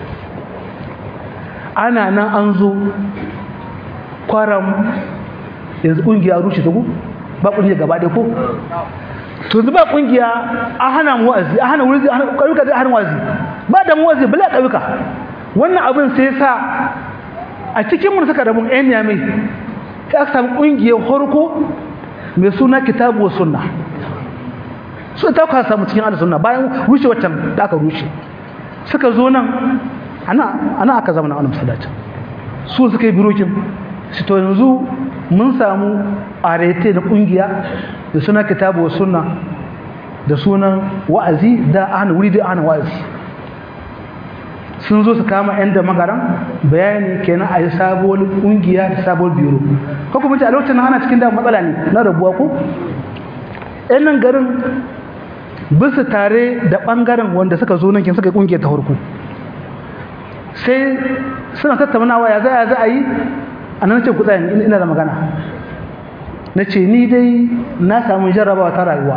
ana nan an zo kwaram yanzu kungiya rushe ta ku ba kungiya gaba ɗaya ko to yanzu ba kungiya a hana mu wa'azi a hana wuri ƙauyuka da hana wa'azi ba da mu wa'azi bala ƙauyuka wannan abin sai sa a cikin mun suka rabu ɗan Niamey sai aka samu kungiyar farko mai suna kitabu wa sunna su ta ka samu cikin ahlus sunna bayan rushe waccan da aka rushe suka zo nan ana aka zama na wannan masallaci su suka yi birokin su to yanzu mun samu arete na kungiya da suna kitabu wa sunna da sunan wa'azi da ana wuri da ana wa'azi sun zo su kama yan da magaran bayani kenan a yi sabuwar kungiya da sabuwar biro ko kuma ce a lokacin ana cikin da matsala ne na rabuwa ko yan nan garin bisa tare da bangaren wanda suka zo nan kin suka yi kungiyar ta farko sai suna tattaunawa ya za a yi a nan ce ku tsaya ina da magana na ce ni dai na samu jarrabawa ta rayuwa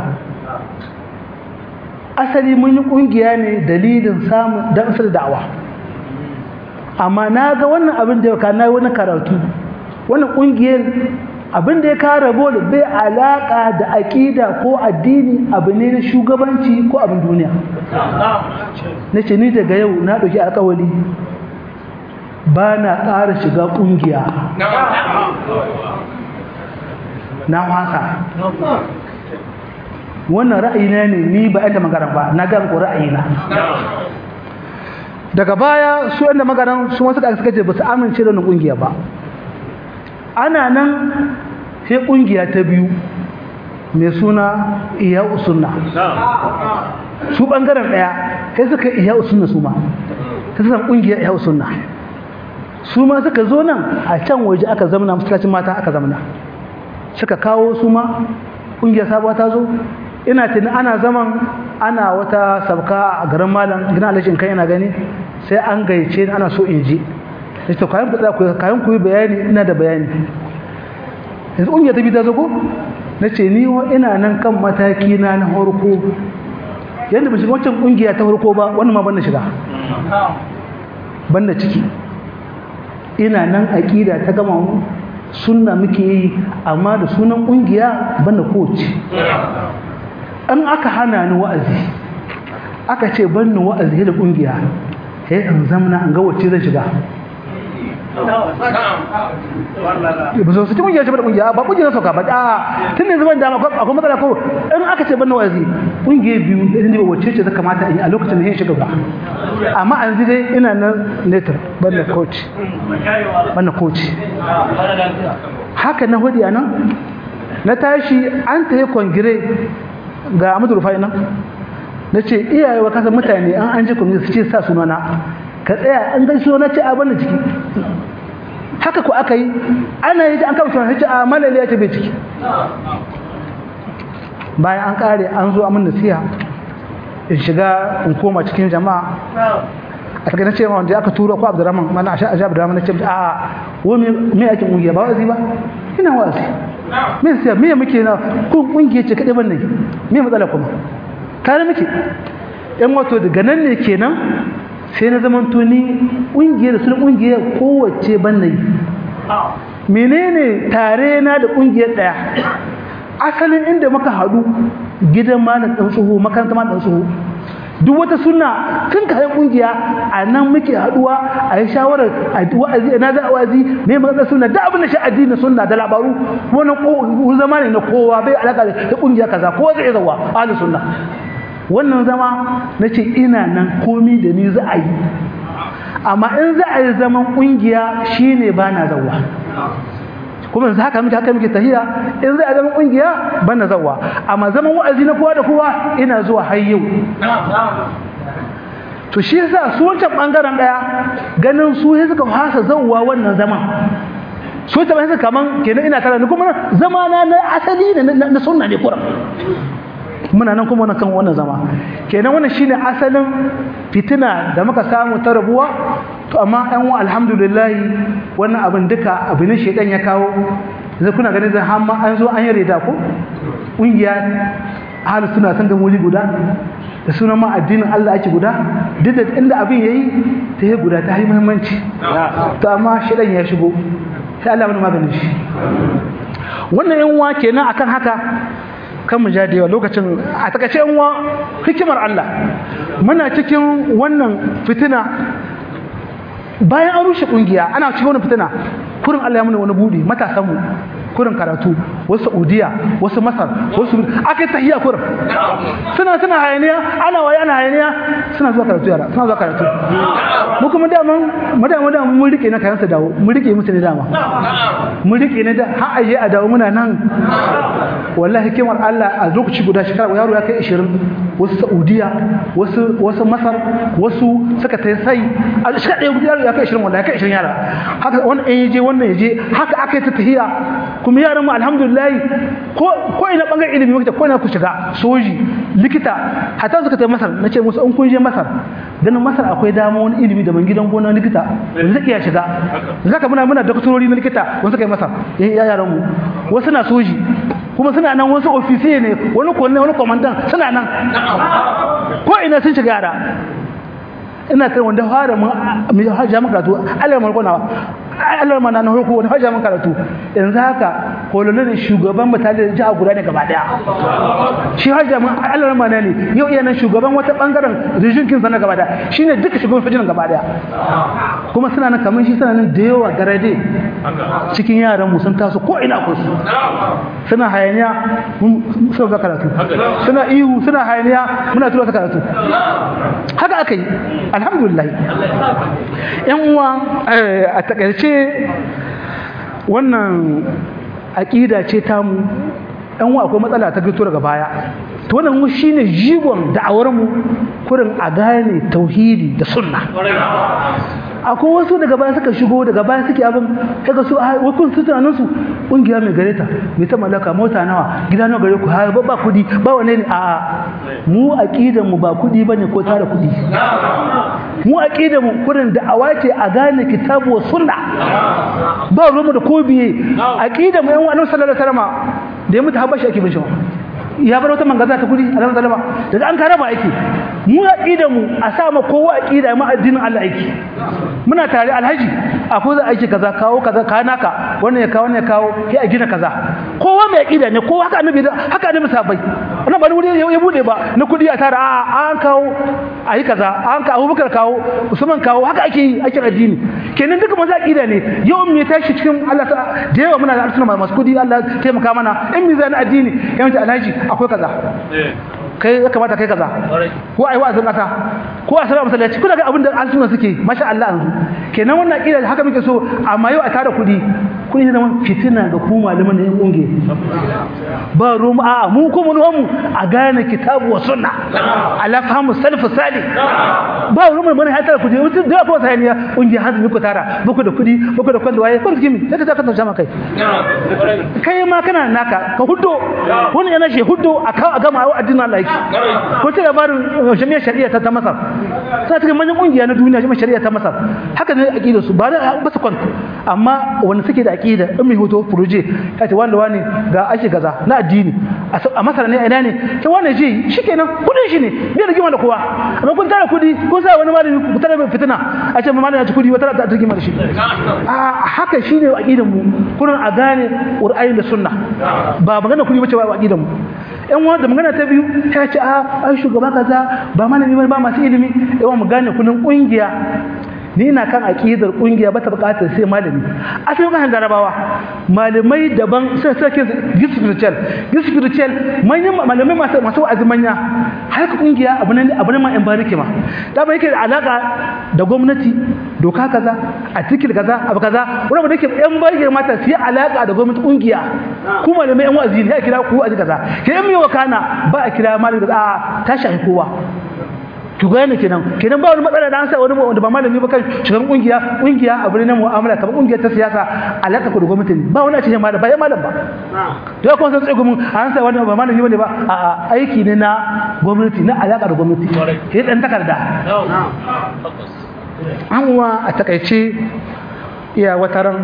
asali mun yi kungiya ne dalilin samun dan asali da'awa amma na ga wannan abin da ya na yi wani karatu wannan kungiyar abin da ya kara bole bai alaka da aƙida ko addini abu ne na shugabanci ko abin duniya na ce ni daga yau na ɗauki alƙawari ba na ƙara shiga ƙungiya na wasa wannan ra'ayina ne ni ba yadda magaran ba na ga ko ra'ayina daga baya su yadda magaran su wasu da suka ce ba su amince da wannan ƙungiya ba ana nan sai ƙungiya ta biyu mai suna iya usunna su ɓangaren ɗaya sai suka iya usunna su ma ta san ƙungiyar iya usunna su ma suka zo nan a can waje aka zamana masallacin mata aka zamana suka kawo su ma ƙungiyar sabuwa ta zo ina tuni ana zaman ana wata sabka a garin malam gina alashin kan yana gani sai an gayyace ni ana so in je da to kayan ku yi bayani ina da bayani yanzu ƙungiyar ta bi ta zago na ce ni ina nan kan mataki na harko yadda ba shiga wancan ƙungiya ta harko ba wannan ma banda shiga banda ciki ina nan aƙida ta gama mu sunna muke yi amma da sunan ƙungiya banda kowace an aka hana ni wa'azi aka ce banni wa'azi da ƙungiya sai in zamna an ga wacce zan shiga ba su ci kungiya ce ba da kungiya ba kungiya sauka ba a tun yanzu ban dama akwai matsala ko in aka ce ban wazi kungiya biyu idan ne wacce ce ta kamata a yi a lokacin da yin shiga ba amma an zai dai ina nan netar ban coach haka na hudu a nan na tashi an ta yi kongire ga Ahmadu Rufai nan nace iyaye wa kasan mutane an je kuma su ce sa sunana ka tsaya an ga sunana ce abin da ciki haka ko aka yi ana yi an kama sunana ce a malali ya ce bai ciki bayan an kare an zo amin nasiha in shiga in koma cikin jama'a a daga nace ma wanda aka turo ko Abdurrahman mana a Abdurrahman nace a wani me yake kungiya ba wazi ba ina wazi me sai me muke na kungiya ce kade ban ne me matsala kuma tare muke ɗan wato daga nan ne kenan sai na zaman to ni kungiyar sun kungiya kowace ban ne menene tare na da kungiyar daya asalin inda muka hadu gidan malam dan tsoho makaranta malam dan tsoho duk wata sunna tun kayan kungiya a nan muke haduwa a yi shawarar wa'azi na da wa'azi me magana sunna da abin da shi addini sunna da labaru wannan ko zama ne na kowa bai alaka da kungiya kaza ko zai zawa ahli sunna wannan zama nace ina nan komi da ni za a yi amma in za a yi zaman kungiya shine bana zawa kuma yanzu haka muke tahiya in zai zama kungiya bana zawa amma zaman wa'azi na kowa da kowa ina zuwa har yau to shi yasa su wancan bangaren daya ganin su sai suka fasa zawa wannan zaman su ta bayan kaman kenan ina tare ni kuma zama na asali na sunna ne kuran muna nan kuma kan wannan zama kenan wannan shine asalin fitina da muka samu ta rabuwa to amma ɗan wa alhamdulillah wannan abin duka abin shedan ya kawo yanzu kuna ganin zan hamma an zo an yi reda ko kungiya ahlus sunna san ga muli guda da sunan ma addinin Allah ake guda duk da inda abin yayi ta yi guda ta yi muhimmanci to amma shedan ya shigo sai Allah mana maganin shi wannan yan wa kenan akan haka kan mu jadewa lokacin a takaice yan wa hikimar Allah muna cikin wannan fitina bayan an rushe kungiya ana cikin wannan fitina kurin Allah ya mana wani budi matasan mu kurin karatu wasu Saudiya wasu Masar wasu aka tahiya kurin suna hayaniya ana waye ana hayaniya suna zuwa karatu yara suna zuwa karatu mu kuma da mun rike na kayan su dawo mun rike musu ne dama mun rike ne da har aje a dawo muna nan wallahi hikimar Allah a lokaci guda shekara yaro ya kai 20 wasu Saudiya wasu Masar wasu suka tayi sai a shekara yaro ya kai 20 wallahi kai 20 yara haka wannan yaje haka aka yi ta tahiya kuma yaran mu alhamdulillah ko ina bangaren ilimi muke ko ina ku shiga soji likita hatta suka tayi Masar nace musu in kun je Masar ganin Masar akwai dama wani ilimi da ban gidan gona likita wanda zai iya shiga zaka muna doktorori na likita wanda suka yi Masar yaran mu wasu na soji kuma suna nan wasu ofisiye ne wani kwanne wani komandan suna nan ko ina sun shiga yara ina kai wanda fara mu hajja mun karatu Allah mai konawa Allah ma na hoko wanda hajja mun karatu yanzu haka kololin shugaban mutane jiha guda ne gaba daya shi hajja mun Allah ma ne yau iya nan shugaban wata bangaren region kin sana gaba daya shine duka shugaban fajin gaba daya kuma suna nan kaman shi suna nan da yawa garade cikin yaran mu sun taso ko ina ko suna hayaniya mun so ga karatu suna ihu suna hayaniya muna tura ta karatu haka akai alhamdulillah yan uwa a takaice wannan aqida ce ta mu yan uwa akwai matsala ta fito daga baya to wannan mu shine jigon da'awar mu kurin a gane tauhidi da sunna akwai wasu daga baya suka shigo daga baya suke abin kaga su wakun su tunanin su kungiya mai gareta mai ta mallaka mota nawa gida nawa gare ku har ba kudi ba wane ne a mu aqidan mu ba kudi bane ko tara kudi mu aqidan mu kurin da awace a gane kitabu wa sunna ba rumu da kobiye aqidan mu yan annabi sallallahu alaihi wasallam da ya mutu habashi ake bin shi ya bar wata mangaza ta kudi alaihi salama daga an karaba aiki mu aqida mu a sa ma kowa aqida mu addinin Allah aiki muna tare alhaji akwai za aiki kaza kawo kaza ka naka wannan ya kawo sai a gina kaza kowa mai aqida ne kowa haka annabi sabai wannan ba wuri ya bude ba na kudi a tare an kawo ayi kaza an ka Abubakar kawo Usman kawo haka ake yi aikin addini kenan duka maza aqida ne yau me tashi cikin Allah da yawa muna da arsuna masu kudi Allah taimaka mana in mizan addini yawanci alhaji akwai kaza kai ya kamata kai kaza ko ai wa'azin kasa ko a sallar masallaci kuna ga abin da al'umma suke masha Allah yanzu kenan wannan aqida haka muke so amma yau a tara kudi kun yi zama fitina ga ku malaman da yan kungiya ba rumu a mu kuma mu a gane kitabu wa sunna ala fahmu salaf salih ba rumu mun hatar ku je mutum da ko sayaniya kungiya hazumi ku tara buku da kudi buku da kwando waye kun kimi sai ka ta jama kai kai ma kana naka ka huddo wani yana shi huddo a gama addinin Allah yake ko ta labarin jami'ar shari'a ta Masar sai ta manyan kungiya na duniya jami'ar shari'a ta Masar haka ne aqidar su ba da ba su kwanta amma wanda suke da aqida in mai hoto furuje kace wanda wani ga ake gaza na addini a Masar ne ina ne sai wani ji shikenan kudin shi ne bai da gima da kowa amma kun tara kudi kun sa wani malami ku tara fitina a ce malami ya ci kudi wata ta rigima da shi haka shine aqidar mu kullun a gane Qur'ani da sunna ba magana kudi bace wa aqidar mu yan wanda magana ta biyu ta ce ai shugaba kaza ba malami ba masu ilimi yawan mu gane kullun kungiya ni ina kan aqidar kungiya ba ta bukatar sai malami asalin kan garabawa malamai daban sai sake spiritual manyan malamai masu azumanya har kungiya abu ne ma yan barike ma da ba yake da alaka da gwamnati doka kaza article kaza abu kaza wanda yake yan barike mata sai alaka da gwamnati kungiya ku malamai yan wa'azi ne ya kira ku aji kaza ke yan mai wakana ba a kira malami a ta shafi kowa to gane kenan ba wani matsala da an sa wani wanda ba malami ba kan shugaban kungiya abu ne na mu'amala kamar kungiyar ta siyasa alaka ko da gwamnati ba wani a cikin malam ba ya malam ba to kuma san tsaye mun an sa wani ba malami bane ba a aiki ne na gwamnati na alaka da gwamnati ke dan takarda amma a takaice iya wataran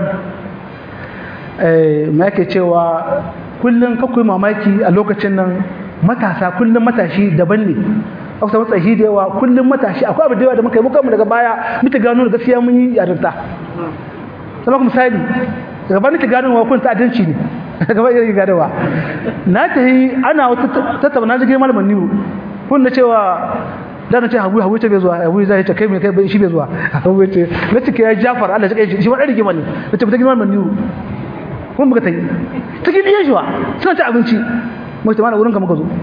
me yake cewa kullun kakkoi mamaki a lokacin nan matasa kullun matashi daban ne aka samu tsahi da yawa kullum matashi akwai abu da yawa da muka yi muka daga baya muka gano da gaskiya mun yi yarinta sama kuma misali daga baya muka gano wa kun ta'addanci ne daga baya yake ganowa na ta yi ana wata tattauna jirgin malamin niru kun na cewa da na ce habu ce bai zuwa habu zai ce kai mai kai shi bai zuwa habu ce na ce kai Jafar Allah ya kai shi ma dan rigima ne na ce mutum malamin niru kun muka tayi cikin iya shiwa suna ci abinci mu ta mana wurin ka muka zo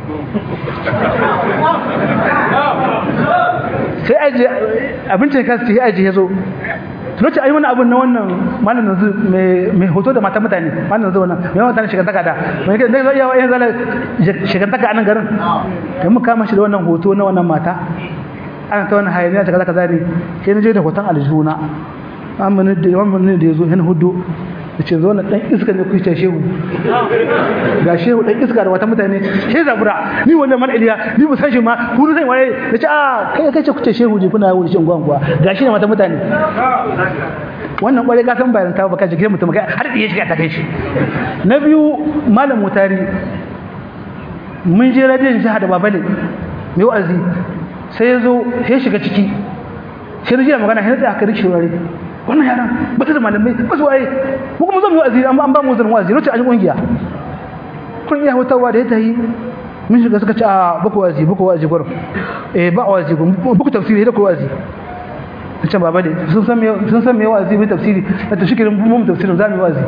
sai aje abincin kansa sai aje yazo tunace ai wannan abun na wannan malamin yanzu mai hoto da mata mutane malamin yanzu wannan mai mutane shiga taka da mai kai zai iya yan zala shiga taka anan garin kai mu kama shi da wannan hoto na wannan mata ana ta wannan hayaniya ta kaza kaza ne sai je da hoton aljuna amma ne da yazo hin hudu yace zo na dan iska ne ku ce shehu ga shehu dan iska da wata mutane sai zabura ni wannan mal iliya ni mu san shi ma ku sai waye nace kai ce ku ce shehu ji kuna wuce gwangwa ga shi ne wata mutane wannan kware ka san bayan ta baka jike mutum kai har da ya shiga ta kai shi na biyu malam mutari mun je radiyon jiha da babale mai wa'azi sai ya zo ya shiga ciki sai ya magana sai da aka rike wuri wannan yaran ba ta da malamai ba su waye ko kuma zan yi wa'azi an ba mu zan wa'azi lokaci an yi kungiya kun iya hutawa da ya yi mun shiga suka ce baku wa'azi gurin ba wa'azi gurin baku tafsiri da ku wa'azi ce baba ne sun san me wa'azi mai tafsiri da ta shikirin mu tafsirin za mu yi wa'azi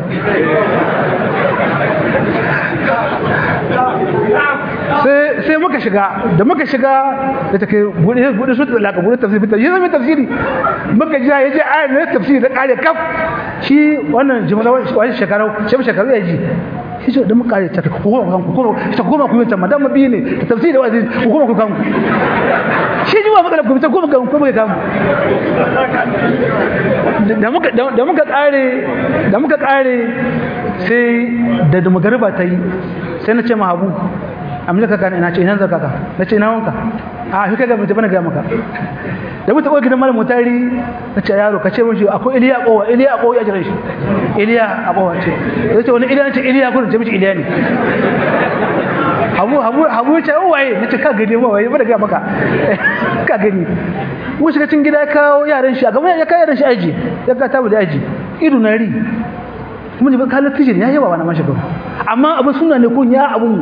sai muka shiga da take bude su da laka bude tafsiri ta yi tafsiri muka ji yaje ayar ne tafsiri da kare kaf shi wannan jimala wani shekaru ya ji shi ce da muka kare ta kuma ku yi ta madan mabi ne ta tafsiri da wazi ku kuma ku kan shi ji wa muka ku ta kuma kan da muka kare sai da magariba ta yi sai na ce ma Habu amma ka kana ina ce ina zaka ka nace ina wanka a shi kaga mutum bana ga maka da mutum ko gidan malamu tari nace yaro ka ce mun shi akwai Iliya kowa ya jira shi Iliya abawa ce yace wani Iliya ce Iliya ko ce mishi Iliya ne Habu ce waye nace ka gani ma waye bana ga maka ka gani mu shiga cikin gida kawo yaran shi a gaban ya kai yaran shi aji ya ka tabu da aji ido na ri kuma ne kallon tijin ya yaba wani mashi ba amma abin suna ne kun ya abun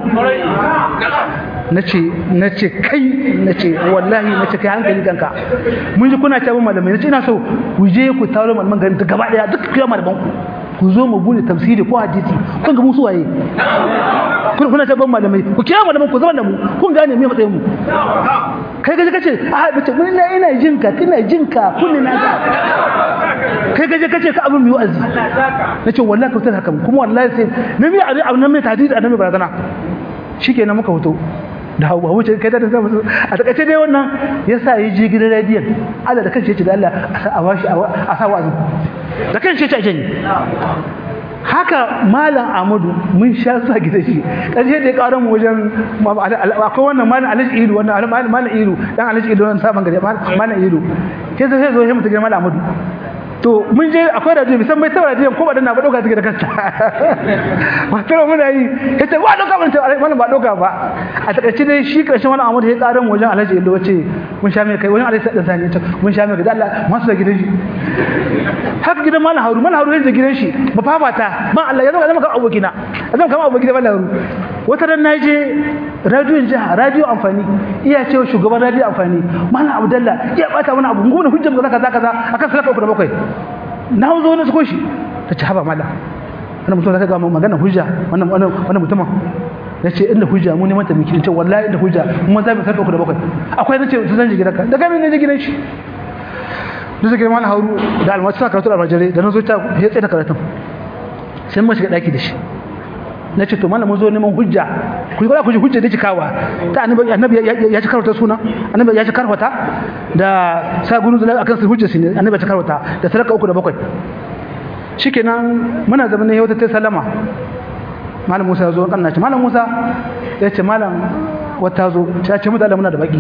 nace kai wallahi nace kai hankali kanka mun ji kuna cewa malamai nace ina so ku je ku taro malaman garin ta gaba daya duk kiyama malaman ku ku zo mu bude tafsiri ko hadisi kun ga mu suwaye kuna ta ban malamai ku kira malaman ku zama da mu kun gane me matsayin mu kai gaje kace a bace mun ina jinka kina jinka kun na ga kai gaje kace ka abin biyu azzi nace wallahi ka fitar haka kuma wallahi sai nabi abin mai tahdid annabi barazana shikenan muka fito da hawa wuce kai da zama a takaice dai wannan yasa yi ji gidan radiyon Allah da kanshi yace da Allah a washi a sa wa'azi da kanshi yace a janye haka malam Ahmadu mun sha sa gidan shi karshe da ya kawo mu wajen akwai wannan malam Alhaji Ilu wannan malam Ilu dan Alhaji Ilu wannan sabon gari malam Ilu sai zo sai mu tafi malam Ahmadu to mun je akwai radio bisan bai tabbata radio ko ba dan na ba doka take da kanta wato mun yi yace ba doka ban ta wannan ba doka ba a takaice dai shi karshen wannan Ahmadu ya karan wajen Alhaji Indo wace mun sha mai kai wajen Alhaji Sadda Sani ta mun sha mai ga Allah masu da gidan shi haka gidan Malam Haru da gidan shi ba fafata ba Allah ya zama kan abokina zama kan abokina Malam Haru wata ran naje radio jiha radio amfani iya cewa shugaban radio amfani Malam Abdullah ya bata wani abu ngona hujjar kaza akan salaka 3 na zo na suko shi ta ci haba mala wannan mutum zaka ga magana hujja wannan mutumin nace inda hujja mu ne mata miki ce wallahi inda hujja mu za mu sarka ku da bakwai akwai nace su zan ji gidanka daga min ne gidan shi da zai girma na hauru da almasa karatu da almajire da nazo ta ya tsaye da karatun sai mu shiga daki da shi nace to malamin zo neman hujja ku ga ku ji hujja da cikawa ta annabi ya ci karwata suna annabi ya ci karwata da sa gunu da akan su hujja ne annabi ya ci karwata da sarka 3 da 7 shikenan muna zaman ne wata ta salama malam Musa zo kan nace malam Musa ya ce malam wata zo ta ce mu da muna da baki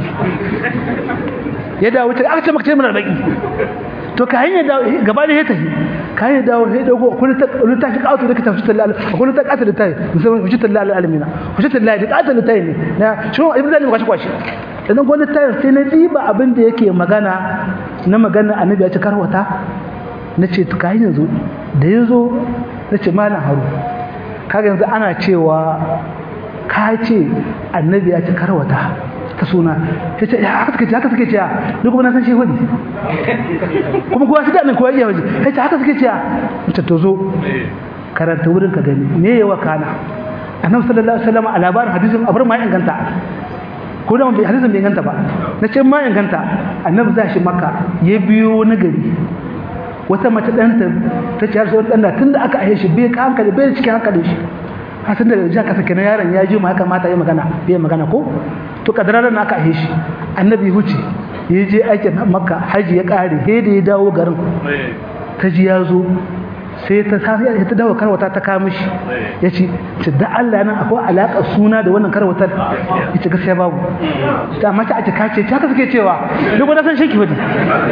ya dawo ta aka ce maka ce muna da baki to ka hanya da gaba da ya tafi ka hanya dawo sai dago kullu ta shi kawo da kitab sallallahu alaihi kullu ta qata da tayi musamman hujjatul lillahi alamina hujjatul lillahi da qata da tayi ne na shi ibnu zalim kwashi dan gwamnati tayi sai na diba abin da yake magana na magana annabi ya ci karwata nace to ka hanya zo da yazo nace malam Haru kaga yanzu ana cewa ka ce annabi ya ci karwata ta suna sai ce haka suke ce ni kuma na san shehu ne kuma kowa shi da nan kowa iya waje sai ce haka suke ce ta tozo karanta wurin ka gani me yawa kana annabi sallallahu alaihi wasallam a labarin hadisin abin ma inganta ko da hadisin bai inganta ba na ce ma inganta annabi za shi makka ya biyo na gari wata mace ɗanta ta ce har sai ɗan tunda aka aihe shi bai hankali bai cikin hankali shi hasan da ja ka sake na yaron ya ji ma haka mata yi magana bai magana ko to kadararan aka aihe shi annabi huce ya je aikin makka haji ya kare sai da ya dawo garin ta ji ya zo sai ta dawo karwata ta kama shi ya ce da Allah nan akwai alaƙa suna da wannan karwatar ya ce gaskiya babu ta mata a cika ce haka suke cewa duk wanda san shanki wani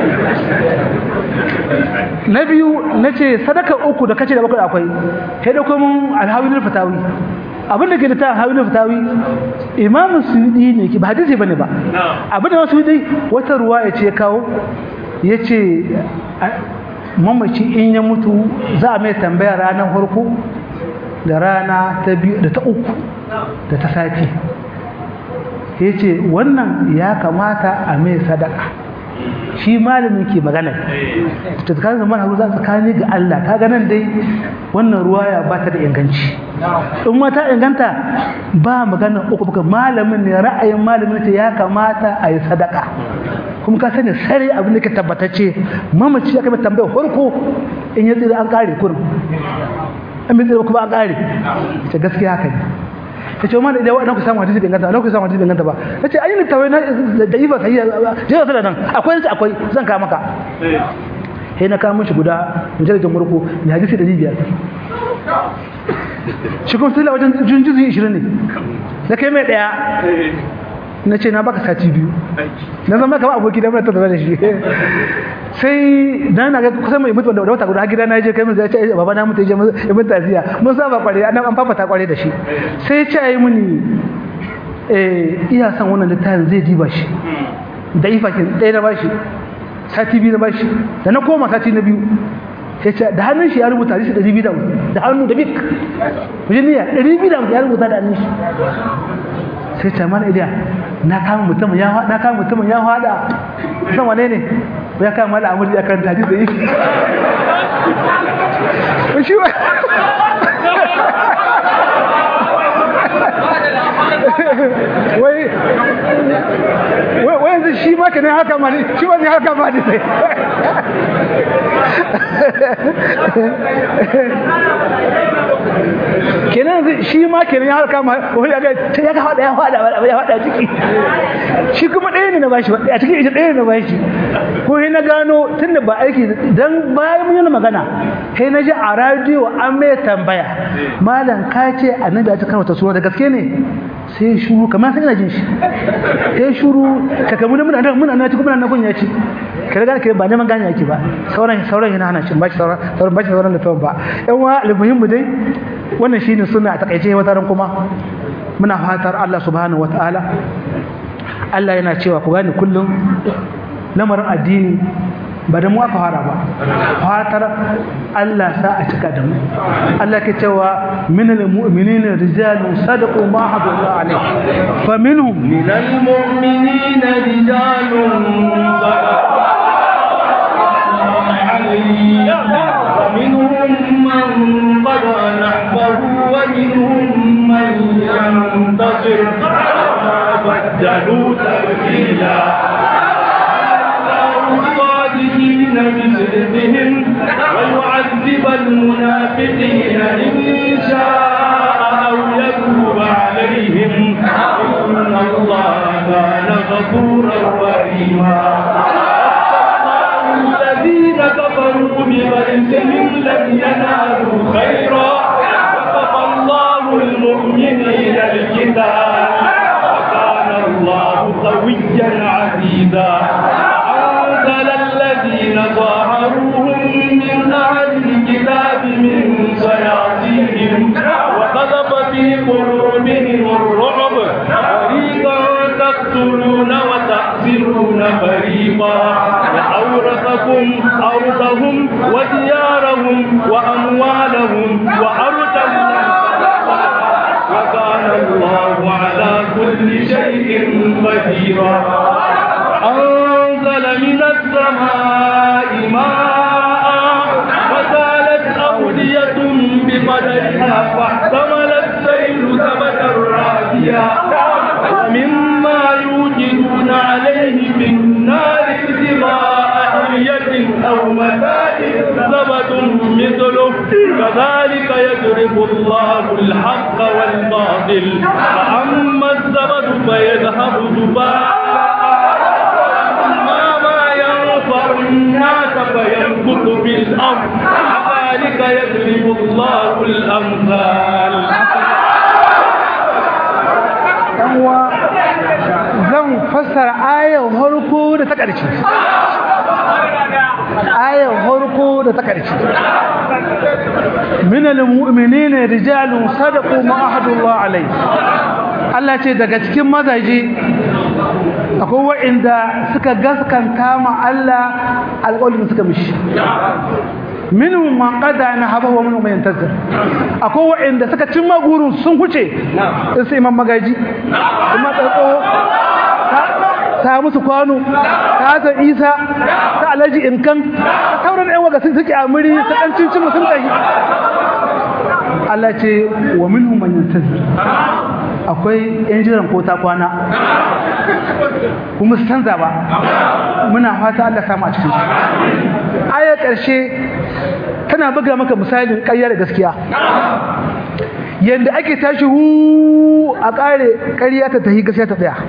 na biyu na ce sadaka 3 da kace da 7 akwai sai da kuma alhawilul fatawi abin da ke da ta alhawilul fatawi imamu suyudi ne ki ba hadisi bane ba abin da suyudi wata ruwa ya ce kawo ya ce mamaci in ya mutu za a mai tambaya ranar farko da rana ta biyu da ta uku da ta sati ya ce wannan ya kamata a mai sadaka shi malamin ke magana ta tsakanin zaman haru za tsakani ga Allah ta ganin dai wannan ruwa ya ba ta da inganci in ma ta inganta ba magana uku baka malamin ne ra'ayin malamin ta ya kamata a yi sadaka kuma ka sani sare abin da ke tabbatacce mamaci aka mai tambaya farko in ya tsira an kare kurin an bi tsira kuma an kare ta gaskiya haka ne ta ce mana idan waɗanda ku samu hadisi bai inganta ba ku samu hadisi bai inganta ba ta ce ayyukan tawai na da ifa sahihi je ka nan akwai zan kawo maka sai na kawo mishi guda mujalladin murko da hadisi 500 shi kuma sai wajen junjuzi 20 ne da kai mai daya na ce na baka sati 2 na zama kama aboki da muna tattara da shi sai dan na ga kusan mai mutu da wata guda gida na je kai mun zai ce baba na mutu je mun tafiya mun saba kware an fafata kware da shi sai ya ce ayi muni iya san wannan littafin zai diba shi da ifakin ɗaya na bashi sati 2 na bashi da na koma sati na 2 sai ce da hannun shi ya rubuta shi 200 da hannu da bik kujiniya 200 ya rubuta da hannun shi sai ce mana idiya na kama mutumin ya hada san wane ne ya kama mala amuri ya karanta hadisi da yi shi wai yanzu shi ma kenan haka ma ne shi wani haka ma ne sai kenan shi ma kenan ya haka ma wani ya faɗa ciki shi kuma ɗaya ne na bashi a cikin ita ɗaya ne na bashi ko na gano tunda ba aiki dan bayan mun yi magana kai na ji a radio an mai tambaya malam ka ce annabi ya ta karanta sura da gaske ne sai shuru kamar sai ina jin shi sai shuru ka kamu da muna na ci kuma na kunya ci ka riga kai ba neman ganya yake ba sauran yana hana shi ba shi sauran littafin ba yan wa almuhimmu dai wannan shine sunna a takaice wata ran kuma muna fatar Allah subhanahu wataala Allah yana cewa ku gane kullum lamarin addini ba da mu aka fara ba fatar Allah sa a cika da mu Allah ke cewa minal mu'minina rijalun sadaqu ma hadallahu alayhi fa minhum minal mu'minina rijalun sadaqu alayhi wa minhum man qada nahbahu wa minhum man yantasir baddalu tabdila بصدقهم ويعذب المنافقين إن شاء أو يتوب عليهم إن الله كان غفورا رحيما الذين كفروا بغيظهم لم ينالوا خيرا وكفى الله المؤمنين القتال وكان الله قويا عزيزا الذين ظاهروهم من أهل الكتاب من صياصيهم وقذف في قلوبهم الرعب فريقا تقتلون وتأسرون فريقا وأورثكم أرضهم وديارهم وأموالهم وأرضا وكان الله على كل شيء قديرا أنزل من السماء ماء وسالت أودية بقدرها فاحتمل السيل زبدا رابيا ومما يوجدون عليه في النار ابتغاء حلية أو متاع زبد مثله كذلك يضرب الله الحق والباطل فأما الزبد فيذهب جفاء الناس فينبت في الأرض كذلك يضرب الله الأمثال zan fassara ayar harko da ta ƙarshe ayar harko da ta ƙarshe minal mu'minina rijalun sadaqu ma ahadullah alai Allah ce daga cikin mazaje akwai wa'inda suka gaskanta ma Allah alƙawarin suka mishi minhum man qada nahaba wa minhum man yantazir akwai wa'inda suka cimma gurin sun huce sai imam magaji kuma tsatso ta musu kwano ta ta isa ta alaji inkan sauran ɗan waga sun suke amiri ta ɗan cincin sun tashi Allah ce wa minhum man yantazir akwai yan jiran ko ta kwana kuma su canza ba muna fata Allah samu a cikin su ayar ƙarshe tana buga maka misalin ƙarya da gaskiya yanda ake tashi a ƙare ƙarya ta tahi gaskiya ta tsaya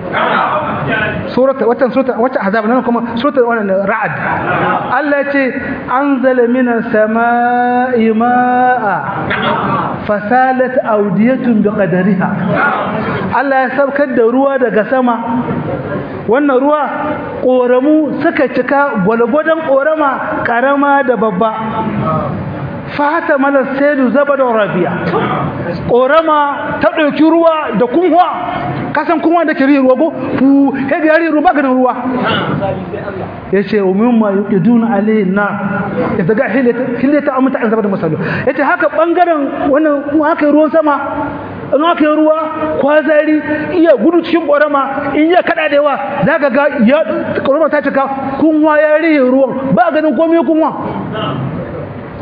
wata azab nan kuma suratul wannan ra'ad Allah ya ce anzala minas samaa'i ma'a fasalat awdiyatun biqadariha Allah ya saukar da ruwa daga sama wannan ruwa ƙoramu suka cika gwalgwadon ƙorama ƙarama da babba fata mana saidu zabadon rabiya ƙorama ta ɗauki ruwa da kunwa kasan kunwa da ke ruwa ko fu kai ga yari ruwa ganin ruwa ya ce umin ma yi duna alayhin na ya daga hilata aminta an zabadon masalu ya ce haka ɓangaren wannan haka ruwan sama in aka yi ruwa kwazari iya gudu cikin ƙorama in ya kaɗa da yawa za ka ga ƙorama ta cika kunwa ya rihe ruwan ba ganin komai kunwa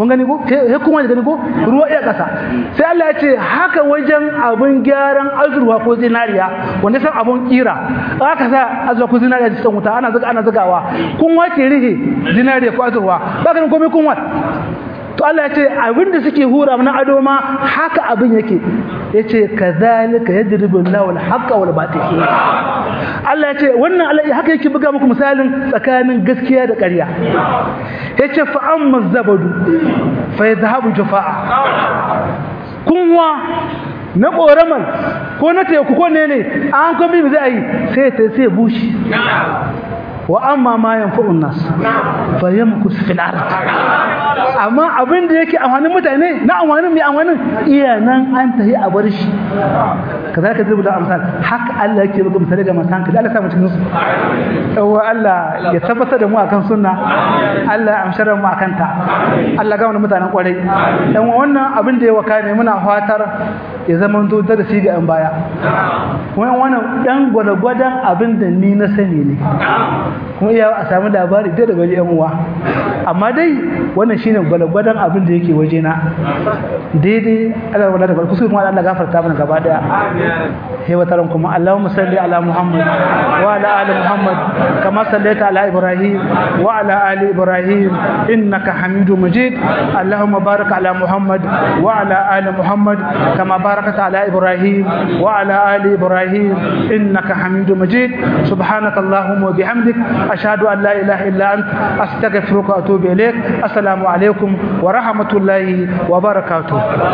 kun gani ko he kuma gani ko ruwa iya kasa sai Allah ya ce haka wajen abun gyaran azurwa ko zinariya wanda san abun kira aka sa azurwa ko zinariya cikin wuta ana zagawa kun wace rihe zinariya ko azurwa ba ganin komai kun wata to Allah ya ce abinda suke hura mana ado ma haka abin yake yace kadhalika yadribu Allahu al-haqqa wal batil Allah ya ce wannan Allah haka yake buga muku misalin tsakanin gaskiya da ƙarya yace fa amma zabadu fa yadhhabu jufaa kunwa na koraman ko na teku ko ne an ko bi zai yi sai bushi wa amma ma yanfa'un nas fa yamkus fil ard amma abin da yake amfanin mutane na amfanin mai amfanin iya nan an tahi a bar shi kazalika zai da amsal haka Allah yake buga misali ga masan ka Allah sa mu cikin su yawa Allah ya tabbatar da mu akan sunna Allah ya amshara mu akan ta Allah ga wannan mutanen kwarai dan wannan abin da ya waka ne muna fatar ya zama to da shi ga an baya wannan dan gwada-gwadan abin da ni na sani ne kuma iya a samu labari da daga wajen uwa amma dai wannan shine gwada-gwadan abin da yake waje na daidai Allah wala da kusa kuma Allah gafarta mana gaba daya sai wataran kuma Allahumma salli ala Muhammad wa ala ali Muhammad kama sallaita ala Ibrahim wa ala ali Ibrahim innaka Hamidum Majid Allahumma barik ala Muhammad wa ala ali Muhammad kama barakta ala Ibrahim wa ala ali Ibrahim innaka Hamidum Majid subhanaka Allahumma wa bihamdik ashhadu an la ilaha illa anta astaghfiruka wa atubu ilaik assalamu alaikum wa rahmatullahi wa barakatuh